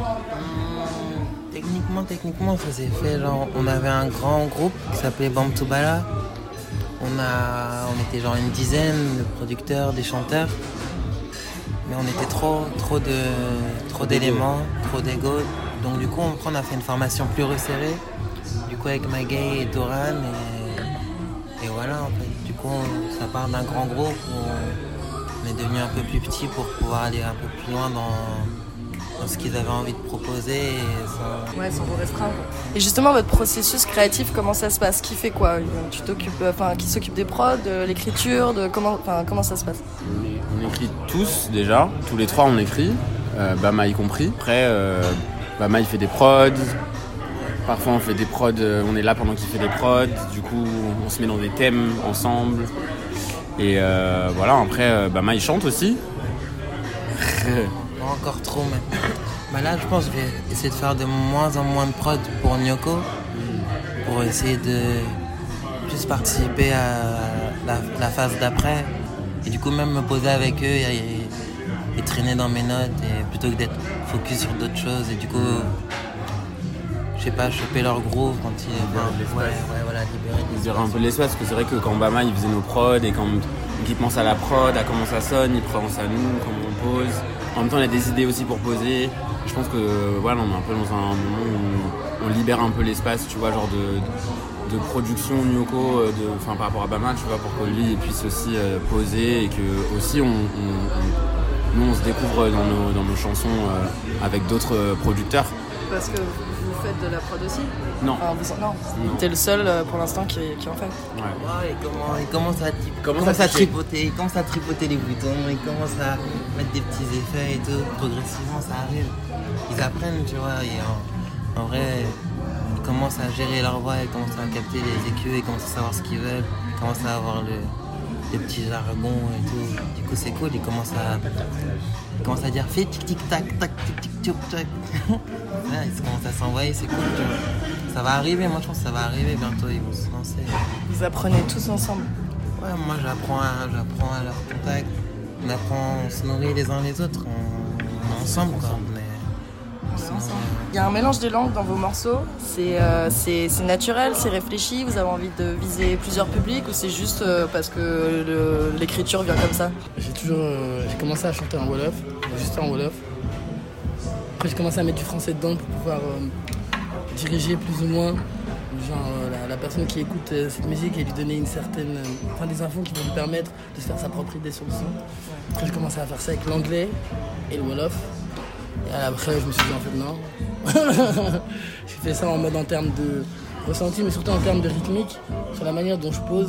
[SPEAKER 6] Techniquement, ça s'est fait. On avait un grand groupe qui s'appelait Bamtoubala. On était genre une dizaine de producteurs, des chanteurs. Mais on était trop d'éléments, trop d'ego. Donc du coup, on a fait une formation plus resserrée. Du coup, avec Magaï et Doran. Et voilà, en fait. Du coup, ça part d'un grand groupe où on est devenu un peu plus petit pour pouvoir aller un peu plus loin dans ce qu'ils avaient envie de proposer.
[SPEAKER 7] Sans vous restreindre. Et justement, votre processus créatif, comment ça se passe ? Qui fait quoi ? Qui s'occupe des prods, de l'écriture, comment ça se passe ?
[SPEAKER 8] On écrit tous déjà, tous les trois on écrit, Bama y compris. Après, Bama il fait des prods, parfois on fait des prods, on est là pendant qu'il fait des prods, du coup on se met dans des thèmes ensemble. Et voilà, après Bama il chante aussi.
[SPEAKER 6] Pas encore trop, mais là je pense que je vais essayer de faire de moins en moins de prods pour Nyoko, pour essayer de plus participer à la phase d'après. Et du coup même me poser avec eux et traîner dans mes notes et plutôt que d'être focus sur d'autres choses. Et du coup, je sais pas, choper leur groove quand ils...
[SPEAKER 8] libérer un peu l'espace, parce que c'est vrai que quand Bama il faisait nos prods et quand Donc il pense à la prod, à comment ça sonne, il pense à nous, comment on pose. En même temps, il a des idées aussi pour poser. Je pense que voilà, on est un peu dans un moment où on libère un peu l'espace, tu vois, genre de production Nyoko, par rapport à Bama, tu vois, pour que lui puisse aussi poser et que aussi nous on se découvre dans nos chansons avec d'autres producteurs.
[SPEAKER 7] Parce que vous faites de la prod aussi ?
[SPEAKER 8] Non.
[SPEAKER 7] Non. T'es le seul pour l'instant qui en fait.
[SPEAKER 6] Ouais, il commence à tripoter les boutons, il commence à mettre des petits effets et tout. Progressivement, ça arrive. Ils apprennent, tu vois. Et en vrai, ils commencent à gérer leur voix, ils commencent à capter les écus, ils commencent à savoir ce qu'ils veulent, ils commencent à avoir les petits jargons et tout. Du coup, c'est cool. Ils commencent à dire fais tic tic tac tac tic tic tic tac. Ouais, ils commencent à s'envoyer, c'est cool, tu vois. Ça va arriver, moi je pense que ça va arriver bientôt, ils vont se lancer.
[SPEAKER 7] Vous apprenez tous ensemble ?
[SPEAKER 6] Ouais, moi j'apprends à leur contact, on se nourrit les uns les autres, on est ensemble quoi.
[SPEAKER 7] Il y a un mélange de langues dans vos morceaux, c'est naturel, c'est réfléchi, vous avez envie de viser plusieurs publics ou c'est juste parce que l'écriture vient comme ça ?
[SPEAKER 13] J'ai commencé à chanter en Wolof, juste en Wolof. Après j'ai commencé à mettre du français dedans pour pouvoir diriger plus ou moins la personne qui écoute cette musique et lui donner des infos qui vont lui permettre de se faire sa propre idée sur le son. Après j'ai commencé à faire ça avec l'anglais et le Wolof. Et après je me suis dit en fait non. J'ai fait ça en termes de ressenti mais surtout en termes de rythmique, sur la manière dont je pose.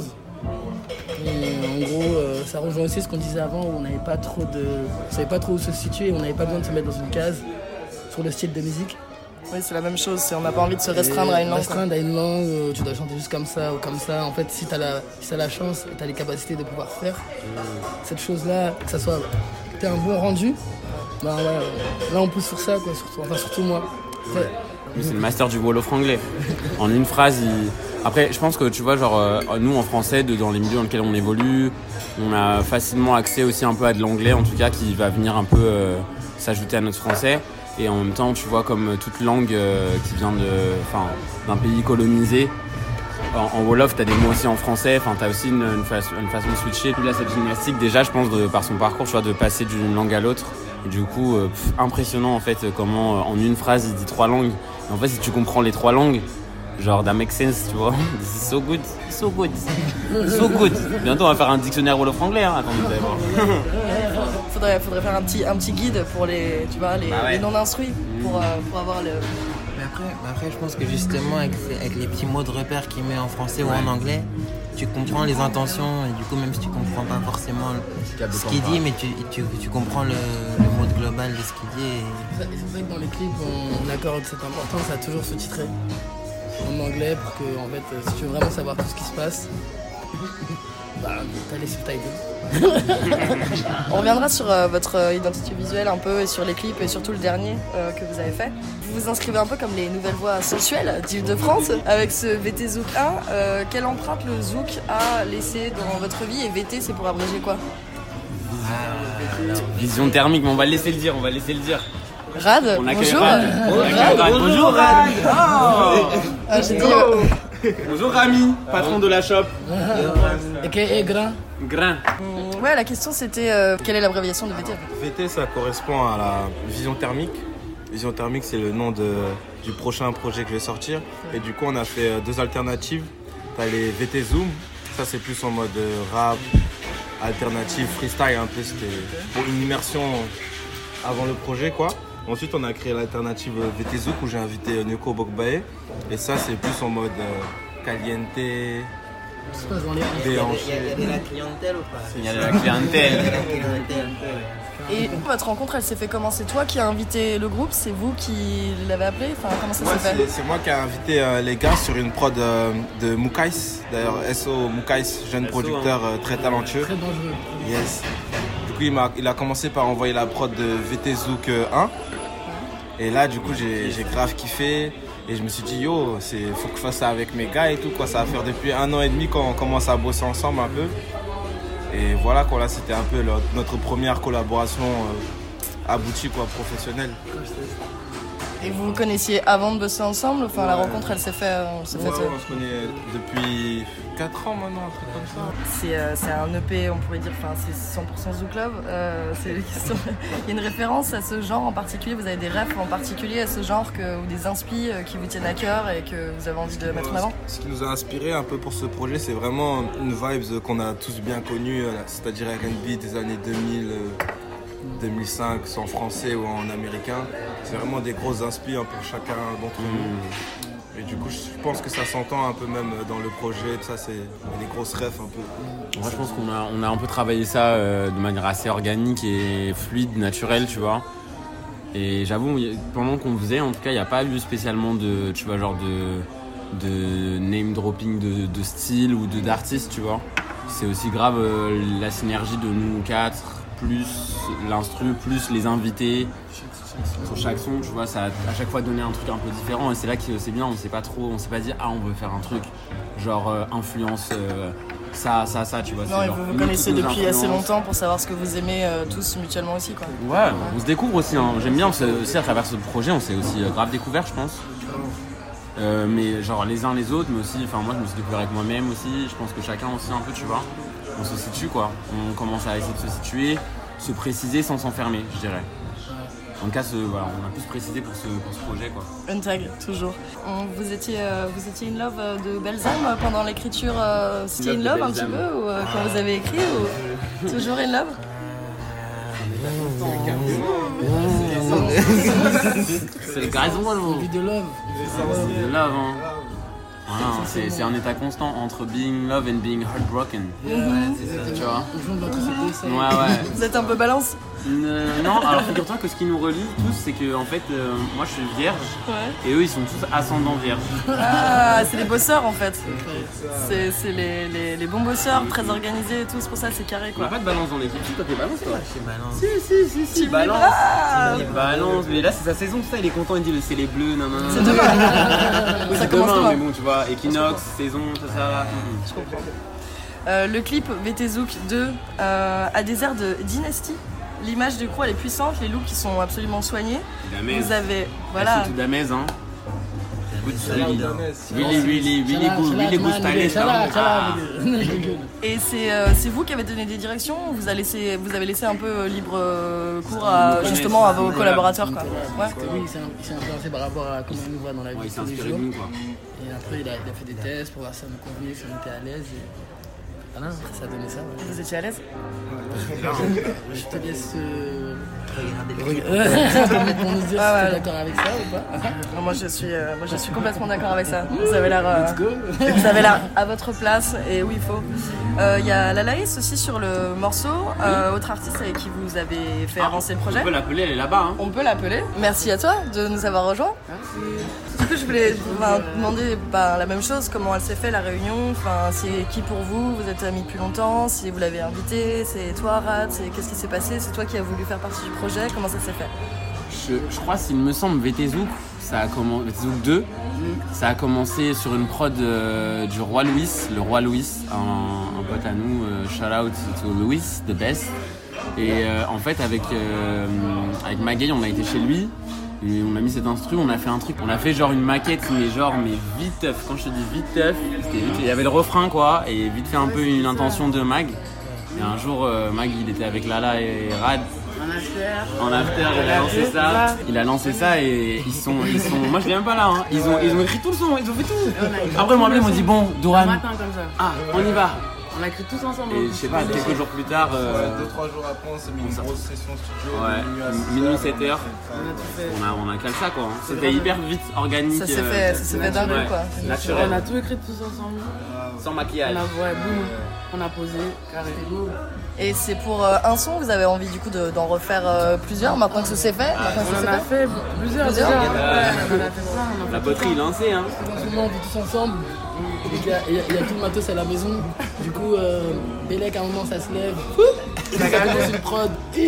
[SPEAKER 13] Et en gros, ça rejoint aussi ce qu'on disait avant où on savait pas trop où se situer, on n'avait pas besoin de se mettre dans une case sur le style de musique.
[SPEAKER 7] Oui, c'est la même chose, on n'a pas envie de se restreindre à une langue.
[SPEAKER 13] Restreindre à une langue, tu dois chanter juste comme ça ou comme ça. En fait, si t'as la chance et t'as les capacités de pouvoir faire cette chose-là, que ça soit t'aies un bon rendu, bah ouais, là on pousse sur ça, quoi, surtout moi. Ouais.
[SPEAKER 8] C'est le master du Wolof anglais. En une phrase, Après, je pense que tu vois, genre, nous en français, dans les milieux dans lesquels on évolue, on a facilement accès aussi un peu à de l'anglais, en tout cas, qui va venir un peu s'ajouter à notre français. Et en même temps, tu vois, comme toute langue qui vient d'un pays colonisé, en Wolof, t'as des mots aussi en français, t'as aussi une façon de switcher. Puis là, cette gymnastique, déjà, je pense, par son parcours, tu vois, de passer d'une langue à l'autre. Et du coup, impressionnant, en fait, comment en une phrase, il dit 3 langues. Et en fait, si tu comprends les 3 langues, genre, that makes sense, tu vois. This is so good, so good, so good. Bientôt, on va faire un dictionnaire Wolof-anglais, hein. Attendez, vous allez voir.
[SPEAKER 7] Faudrait faire un petit guide pour les non-instruits, pour avoir le...
[SPEAKER 6] Mais après, je pense que justement, avec les petits mots de repère qu'il met en français ou en anglais, tu comprends les intentions, et du coup, même si tu comprends pas forcément ce qu'il dit, mais tu comprends le mode global de ce qu'il dit.
[SPEAKER 13] C'est vrai que dans les clips, on accorde cette importance à toujours sous-titrer en anglais pour que, en fait, si tu veux vraiment savoir tout ce qui se passe, t'as les sous-titles.
[SPEAKER 7] On reviendra sur votre identité visuelle un peu et sur les clips et surtout le dernier que vous avez fait. Vous vous inscrivez un peu comme les nouvelles voix sensuelles d'Île-de-France avec ce VT Zouk 1. Quelle empreinte le Zouk a laissé dans votre vie et VT c'est pour abréger quoi?
[SPEAKER 8] Vision thermique, mais on va laisser le dire,
[SPEAKER 7] Rad, bonjour.
[SPEAKER 8] Bonjour Rad.
[SPEAKER 7] J'ai dit...
[SPEAKER 8] Bonjour Rami, patron de la shop.
[SPEAKER 13] Et
[SPEAKER 8] Grain.
[SPEAKER 7] Ouais, la question c'était quelle est l'abréviation de VT?
[SPEAKER 9] VT, ça correspond à la vision thermique. Vision thermique, c'est le nom du prochain projet que je vais sortir. Et du coup, on a fait 2 alternatives. T'as les VT Zoom, ça c'est plus en mode rap, alternative, freestyle un peu. C'était pour une immersion avant le projet, quoi. Ensuite, on a créé l'alternative VT Zouk où j'ai invité Nyoko Bokbae. Et ça, c'est plus en mode caliente, déhanché.
[SPEAKER 6] Il y a de la clientèle ou pas?
[SPEAKER 8] Il y a de la clientèle.
[SPEAKER 7] Et votre rencontre, elle s'est fait comment? C'est toi qui as invité le groupe? C'est vous qui l'avez appelé? Enfin, comment ça s'est fait?
[SPEAKER 9] C'est moi qui ai invité les gars sur une prod de Moukais. D'ailleurs, SO Moukais, jeune producteur très talentueux.
[SPEAKER 13] Très dangereux.
[SPEAKER 9] Yes. Du coup, il a commencé par envoyer la prod de VT Zouk 1. Et là, du coup, j'ai grave kiffé. Et je me suis dit, yo, faut que je fasse ça avec mes gars et tout, quoi. Ça va faire depuis 1 an et demi qu'on commence à bosser ensemble un peu. Et voilà, quoi, là, c'était un peu notre première collaboration aboutie, quoi, professionnelle.
[SPEAKER 7] Et vous vous connaissiez avant de bosser ensemble? Enfin, la rencontre, elle s'est faite.
[SPEAKER 9] On se connaît depuis 4 ans maintenant, un truc comme ça.
[SPEAKER 7] C'est un EP, on pourrait dire, enfin, c'est 100% Zouk Love. Il y a une référence à ce genre en particulier, vous avez des refs en particulier à ce genre ou des inspi qui vous tiennent à cœur et que vous avez envie de mettre en avant?
[SPEAKER 9] Ce qui nous a inspiré un peu pour ce projet, c'est vraiment une vibe qu'on a tous bien connue, c'est-à-dire R&B des années 2000. 2005, soit en français ou en américain. C'est vraiment des grosses inspirations pour chacun d'entre nous. Et du coup, je pense que ça s'entend un peu même dans le projet, tout ça, c'est des grosses refs un peu.
[SPEAKER 8] Moi, je pense qu'on a un peu travaillé ça de manière assez organique et fluide, naturelle, tu vois. Et j'avoue, pendant qu'on faisait, en tout cas, il n'y a pas eu spécialement de, tu vois, genre de name dropping de style ou d'artiste, tu vois. C'est aussi grave la synergie de nous quatre, plus l'instru, plus les invités sur chaque son, tu vois, ça a à chaque fois donné un truc un peu différent et c'est là que c'est bien, on s'est pas dit on veut faire un truc genre influence ça, tu vois.
[SPEAKER 7] Non, et vous connaissez depuis assez longtemps pour savoir ce que vous aimez tous mutuellement aussi, quoi.
[SPEAKER 8] Ouais, on se découvre aussi, hein. J'aime bien aussi à travers ce projet, on s'est aussi grave découvert, je pense. Mais genre les uns les autres, mais aussi, enfin moi je me suis découvert avec moi-même aussi, je pense que chacun aussi un peu, tu vois. On se situe quoi, on commence à essayer de se situer, se préciser sans s'enfermer, je dirais. En tout cas, voilà, on a pu se préciser pour ce projet quoi.
[SPEAKER 7] Untag, toujours. Vous étiez in love de Belzame pendant l'écriture, c'était in love un petit peu ou quand vous avez écrit ou toujours in love?
[SPEAKER 8] C'est le gazon,
[SPEAKER 13] Vie de love.
[SPEAKER 8] C'est de love, hein. Voilà, c'est un état constant entre being love and being heartbroken. Tu vois? Ouais.
[SPEAKER 7] Vous êtes un peu balance?
[SPEAKER 8] Non, alors figure-toi que ce qui nous relie tous, c'est que en fait, moi je suis vierge et eux ils sont tous ascendants vierges.
[SPEAKER 7] Ah, c'est les bosseurs en fait. C'est les bons bosseurs, très organisés et tout, c'est pour ça c'est carré quoi.
[SPEAKER 8] On a pas de balance dans l'équipe. Si, toi t'es balance toi?
[SPEAKER 6] Je suis balance.
[SPEAKER 8] Si, balance. Il balance, mais là c'est sa saison, ça il est content, il dit c'est les bleus, nanana.
[SPEAKER 7] C'est demain.
[SPEAKER 8] Oui, c'est demain, mais bon tu vois, équinoxe, saison, tout ça.
[SPEAKER 7] Je comprends. Le clip VT Zouk 2 a des airs de dynastie. L'image du crew elle est puissante, les looks qui sont absolument soignés.
[SPEAKER 8] Damez.
[SPEAKER 7] Vous avez voilà.
[SPEAKER 8] C'est Damez, hein. Really good stylist.
[SPEAKER 7] Et c'est vous qui avez donné des directions ou vous avez laissé un peu libre cours justement à vos collaborateurs quoi.
[SPEAKER 13] Ouais. Oui, il s'est influencé par rapport à comment il nous voit dans la vie tous les jours. Et après il a fait des tests pour voir si ça nous convenait, si on était à l'aise. Voilà, après ça a donné ça. Ouais.
[SPEAKER 7] Vous étiez à l'aise?
[SPEAKER 13] Je te laisse regarder pour nous dire si tu es d'accord avec ça ou pas.
[SPEAKER 7] Moi je suis complètement d'accord avec ça. Vous avez l'air à votre place et où il faut. Il y a Lalaïs aussi sur le morceau, autre artiste avec qui vous avez fait avancer le projet.
[SPEAKER 8] On peut l'appeler, elle est là-bas. Hein.
[SPEAKER 7] On peut l'appeler. Merci à toi de nous avoir rejoints. Du coup, je voulais vous demander la même chose, comment elle s'est fait la réunion, c'est qui pour vous, vous êtes amis depuis longtemps, si vous l'avez invité, c'est toi Rad, qu'est-ce qui s'est passé, c'est toi qui as voulu faire partie du projet, comment ça s'est fait?
[SPEAKER 8] Je crois, s'il me semble, VT Zouk, VT Zouk 2, ça a commencé sur une prod du Roi Louis, le Roi Louis, un pote à nous, shout out to Louis, the best. Et en fait, avec Maggie, on a été chez lui. Et on a mis cet instru, on a fait un truc, on a fait genre une maquette mais vite teuf. Quand je te dis vite teuf, il y avait le refrain quoi, et vite fait un peu une intention de Mag. Et un jour Mag il était avec Lala et Rad. En after, il a lancé ça et ils sont moi je viens même pas là hein. Ils ont écrit tout le son, ils ont fait tout. Après ils m'ont dit bon Douran, on y va.
[SPEAKER 14] On l'a écrit tous ensemble.
[SPEAKER 8] Et je sais pas, quelques jours plus tard.
[SPEAKER 9] 2-3 jours après, on s'est mis une grosse session studio.
[SPEAKER 8] Ouais, minuit 7h. On a calé ça quoi. C'était hyper vite organique.
[SPEAKER 7] Ça s'est fait d'un coup quoi.
[SPEAKER 8] Naturel.
[SPEAKER 14] On a tout écrit tous ensemble.
[SPEAKER 8] Sans maquillage.
[SPEAKER 14] On a posé, carré.
[SPEAKER 7] Et c'est pour un son, vous avez envie du coup d'en refaire plusieurs maintenant que ça s'est fait?
[SPEAKER 14] On en a fait plusieurs.
[SPEAKER 8] La poterie est lancée hein.
[SPEAKER 13] On vit tous ensemble. Il y a tout le matos à la maison. Du coup, Bélec à un moment ça se lève. Ça commence une prod.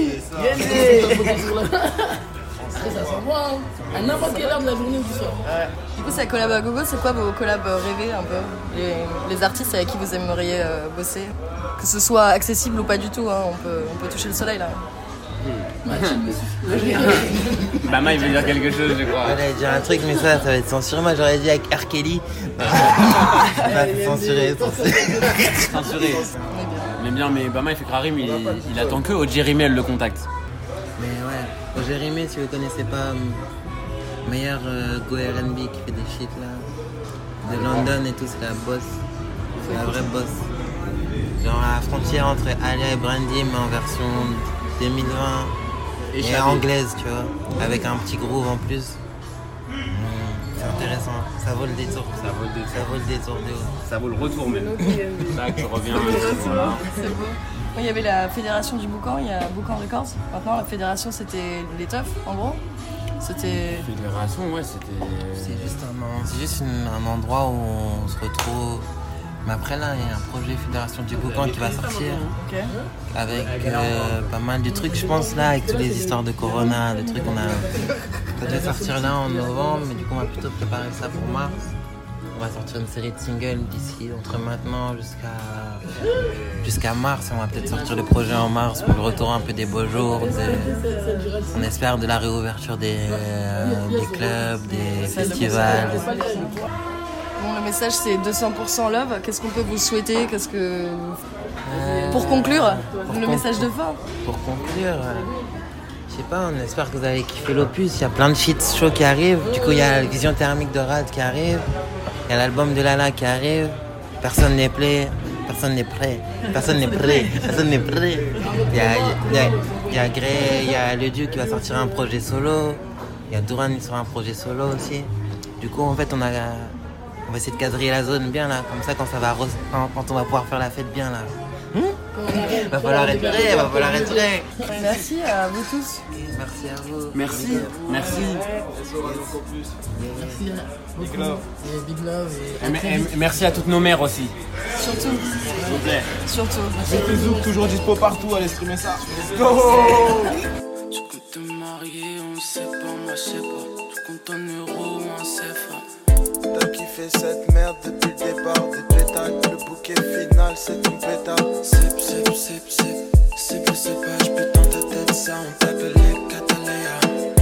[SPEAKER 13] Ça s'envoie hein. À n'importe quelle heure de la journée ou du soir.
[SPEAKER 7] Du coup, c'est collab à gogo, c'est quoi vos collabs rêvés un peu? Les artistes avec qui vous aimeriez bosser? Que ce soit accessible ou pas du tout, hein. on peut toucher le soleil là.
[SPEAKER 8] Bama, il veut dire quelque chose, je crois.
[SPEAKER 6] J'allais dire un truc, mais ça va être censuré. Moi, j'aurais dit avec R. Kelly. Censuré.
[SPEAKER 8] Mais bien, mais Bama, il fait que Rarim, il attend que au Jeremy le contacte.
[SPEAKER 6] Mais ouais, au Jérémy, si vous connaissez pas, meilleur go R&B qui fait des shit là, de London et tout, c'est la boss, c'est la vraie boss. Genre à la frontière entre Alia et Brandy, mais en version 2020 et anglaise, tu vois, avec un petit groove en plus. C'est intéressant, ça vaut le détour.
[SPEAKER 8] Ça vaut le détour
[SPEAKER 6] de ouf.
[SPEAKER 8] Ça vaut le retour même. Là, tu reviens. Voilà.
[SPEAKER 7] C'est beau. Il y avait la fédération du Boucan, il y a Boucan Records. Maintenant, la fédération, c'était les teufs, en gros. C'était...
[SPEAKER 8] Fédération, ouais, c'était...
[SPEAKER 6] C'est juste un endroit où on se retrouve. Mais après, là, il y a un projet Fédération du Boucan qui va sortir.
[SPEAKER 7] Okay.
[SPEAKER 6] Avec pas mal de trucs, je pense, là, avec toutes les histoires de Corona, de trucs qu'on a... Ça devait sortir là en novembre, mais du coup, on va plutôt préparer ça pour mars. On va sortir une série de singles d'ici, entre maintenant jusqu'à mars. On va peut-être sortir le projet en mars pour le retour un peu des beaux jours. On espère de la réouverture des clubs, des festivals.
[SPEAKER 7] Bon, le message c'est 200% love. Qu'est-ce qu'on peut vous souhaiter? Pour conclure, le message de fin.
[SPEAKER 6] Pour conclure, je sais pas, on espère que vous allez kiffer l'opus. Il y a plein de shit show qui arrivent. Du coup, il y a la Vision Thermique de Rad qui arrive. Il y a l'album de Lala qui arrive. Personne n'est prêt. Il y a Grey, il y a Le Dieu qui va sortir un projet solo. Il y a Douran qui sera un projet solo aussi. Du coup, en fait, on va essayer de quadriller la zone bien là. Comme ça, quand on va pouvoir faire la fête bien là. Va falloir être prêt.
[SPEAKER 7] Merci à vous tous.
[SPEAKER 6] Merci à vous.
[SPEAKER 8] Merci.
[SPEAKER 13] Big love.
[SPEAKER 8] Et merci à toutes nos mères aussi.
[SPEAKER 7] Surtout.
[SPEAKER 8] S'il vous plaît.
[SPEAKER 7] Surtout.
[SPEAKER 9] C'était Zouk, toujours dispo partout, allez streamer ça. Let's go.
[SPEAKER 15] Tu comptes te marier, on sait pas, moi je sais pas. Tu comptes en euros ou en CFA.
[SPEAKER 10] T'as kiffé cette merde depuis le départ. Des pétales, le bouquet final, c'est ton pétard.
[SPEAKER 15] Sip, c'est le cépage, putain ta tête, ça on t'appelle les Cataléa.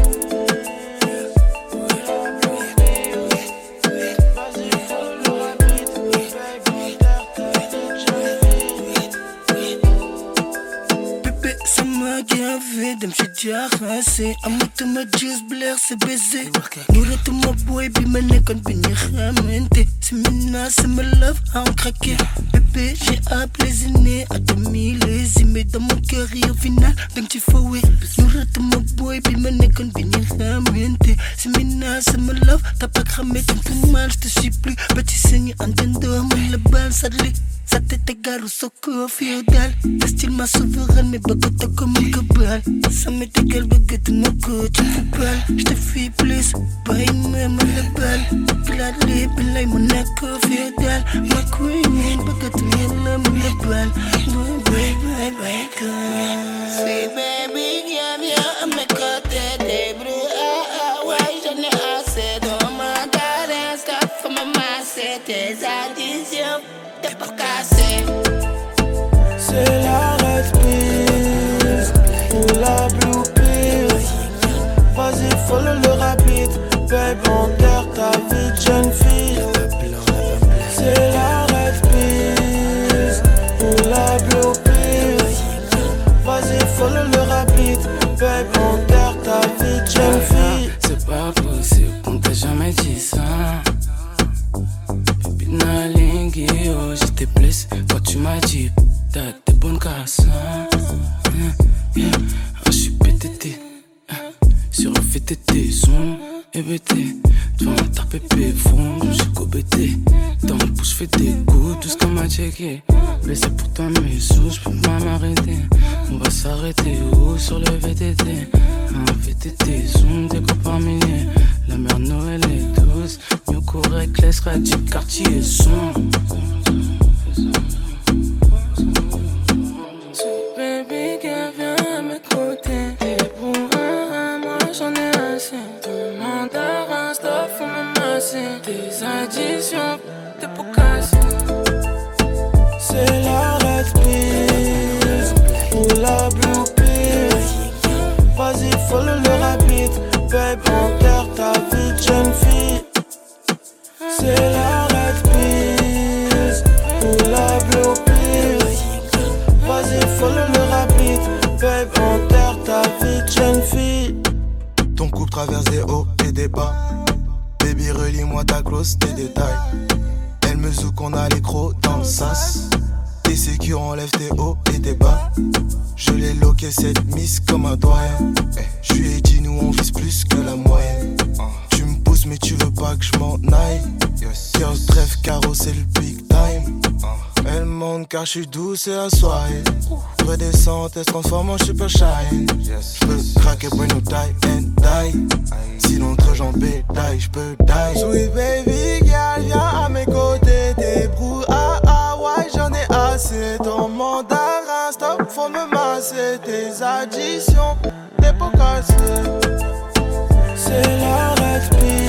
[SPEAKER 15] Bébé, ça m'a gavé, dem j'suis déjà rincé. Amoto ma juice blair, c'est baisé. Nourrito ma boy, bi ma nekkoon bi ñu xamante. C'est mina, c'est ma love, à en craquer. Bébé, j'ai appelé Ziné, à 2000 mais dans mon cœur et au final, donc tu faut ouais. Nourrito ma boy, bi ma nekkoon bi ñu xamante. C'est mina, c'est ma love, t'as pas cramé, tu me fais mal, j'te suis plus. Petit seigne, en dehors, man la balle, ça lit. Sa tête égare au soco féodal. Le style ma souveraine, mais bagota comme un cabal. Ça m'est égal, baguette ma go, tu peux pas. J'te fuis plus, pas même à la balle. Gladly, belay, Monaco féodal. Ma queen, baguette ma balle. Bye, girl.
[SPEAKER 16] See, baby, viens à mes côtés, des bruits. Ouais, j'en ai assez de m'entendre. Stop for ma masse, tes additions. T'es pas cassé.
[SPEAKER 10] C'est la red pill ou la blue pill. Vas-y, follow le rapide. Babe, enterre ta vie de jeune fille. C'est la red pill ou la blue pill. Vas-y, follow le rapide. Babe, enterre ta vie de jeune fille.
[SPEAKER 15] C'est pas possible, on t'a jamais dit ça. Nalingi, oh, j'étais blessé quand tu m'as dit t'as des bonnes casses. Oh, j'suis PTT sur le VTT, son EBT. Toi, t'as pépé, fond, j'suis gobété. Dans le pouce, j'fais des coups, tout ce qu'on m'a checké. Blessé pour toi, mes sous, j'peux pas m'arrêter. On va s'arrêter où sur le VTT? Un VTT, son des copains milliers. La mère Noël est douce, mieux correct, laisse radis, quartier son. Baby, viens à mes côtés. T'es pour moi j'en ai assez. Ton mandarin, stop, faut me masser. Tes additions, t'es pour casser.
[SPEAKER 10] C'est la red pill ou la blue pill.
[SPEAKER 17] Babe, enterre ta vie de jeune fille. C'est la red pill ou la blue pill. Vas-y, follow le rapide. Babe, enterre ta vie de jeune fille.
[SPEAKER 10] Ton couple traverse des hauts et des bas. Baby, relis-moi ta clause, tes détails. Elle me zouk, on a les crocs dans le sas. Tes sécures, enlève tes hauts et tes bas. Je l'ai loqué cette miss comme un doyen. Je lui ai dit, nous on vise plus que la moyenne. Tu me pousses, mais tu veux pas que je m'en aille. Girls, trêve, carreau, c'est le big time. Elle monte car je suis douce et assoiffée. Redescente, elle se transforme en super shine. J'peux craquer pour nous die and die. Sinon entre jambes bétail, j'peux die. Sweet baby girl, viens à mes côtés. T'es brouhaha, ouais j'en ai assez. Ton mandarin, stop, faut me masser. Tes additions, t'es pas cassé.
[SPEAKER 17] C'est la red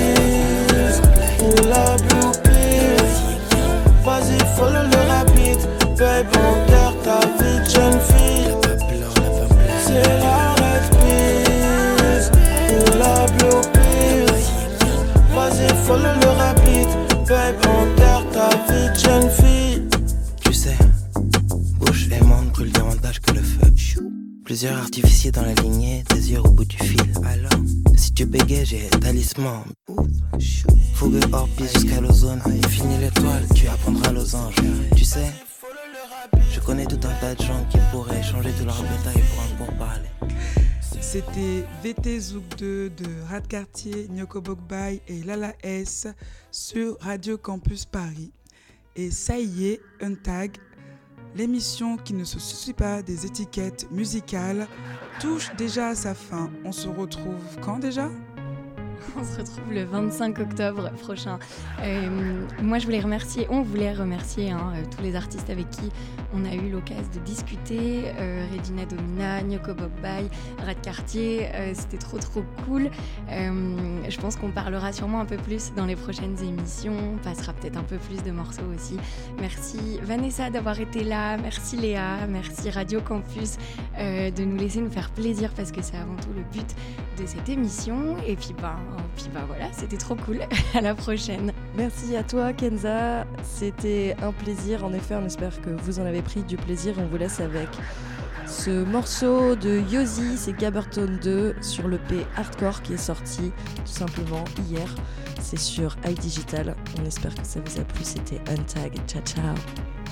[SPEAKER 17] pill ou la blue pill. Vas-y, follow le rapide. Babe, enterre ta vie de jeune fille. C'est la red pill ou la blue pill. Vas-y, follow le rapide. Babe, enterre ta vie de jeune fille.
[SPEAKER 6] Tu sais, bouche aimante brûle davantage que le feu. Plusieurs artificiers dans la lignée, des yeux au bout du fil. Alors, si tu bégayes, j'ai talisman. Fougue hors piste jusqu'à l'ozone. Fini l'étoile, tu apprendras losange. Tu sais, je connais tout un tas de gens qui pourraient changer tout leur bétail pour un pourparler.
[SPEAKER 2] C'était VT Zouk 2 de Rat Cartier, Nyoko Bokbai et Lala S sur Radio Campus Paris. Et ça y est, Untag, l'émission qui ne se soucie pas des étiquettes musicales, touche déjà à sa fin. On se retrouve quand déjà ?
[SPEAKER 3] On se retrouve le 25 octobre prochain. Moi, on voulait remercier tous les artistes avec qui on a eu l'occasion de discuter. Regina Domina, Nyoko Bokbai, Rat Cartier, c'était trop cool. Je pense qu'on parlera sûrement un peu plus dans les prochaines émissions. On passera peut-être un peu plus de morceaux aussi. Merci Vanessa d'avoir été là. Merci Léa. Merci Radio Campus de nous laisser nous faire plaisir parce que c'est avant tout le but de cette émission. Et puis voilà, c'était trop cool. À la prochaine.
[SPEAKER 18] Merci à toi Kenza, c'était un plaisir. En effet, on espère que vous en avez pris du plaisir. On vous laisse avec ce morceau de Yosi, c'est Gaberton 2 sur l'EP Hardcore qui est sorti tout simplement hier. C'est sur iDigital. On espère que ça vous a plu. C'était Untag. Ciao ciao.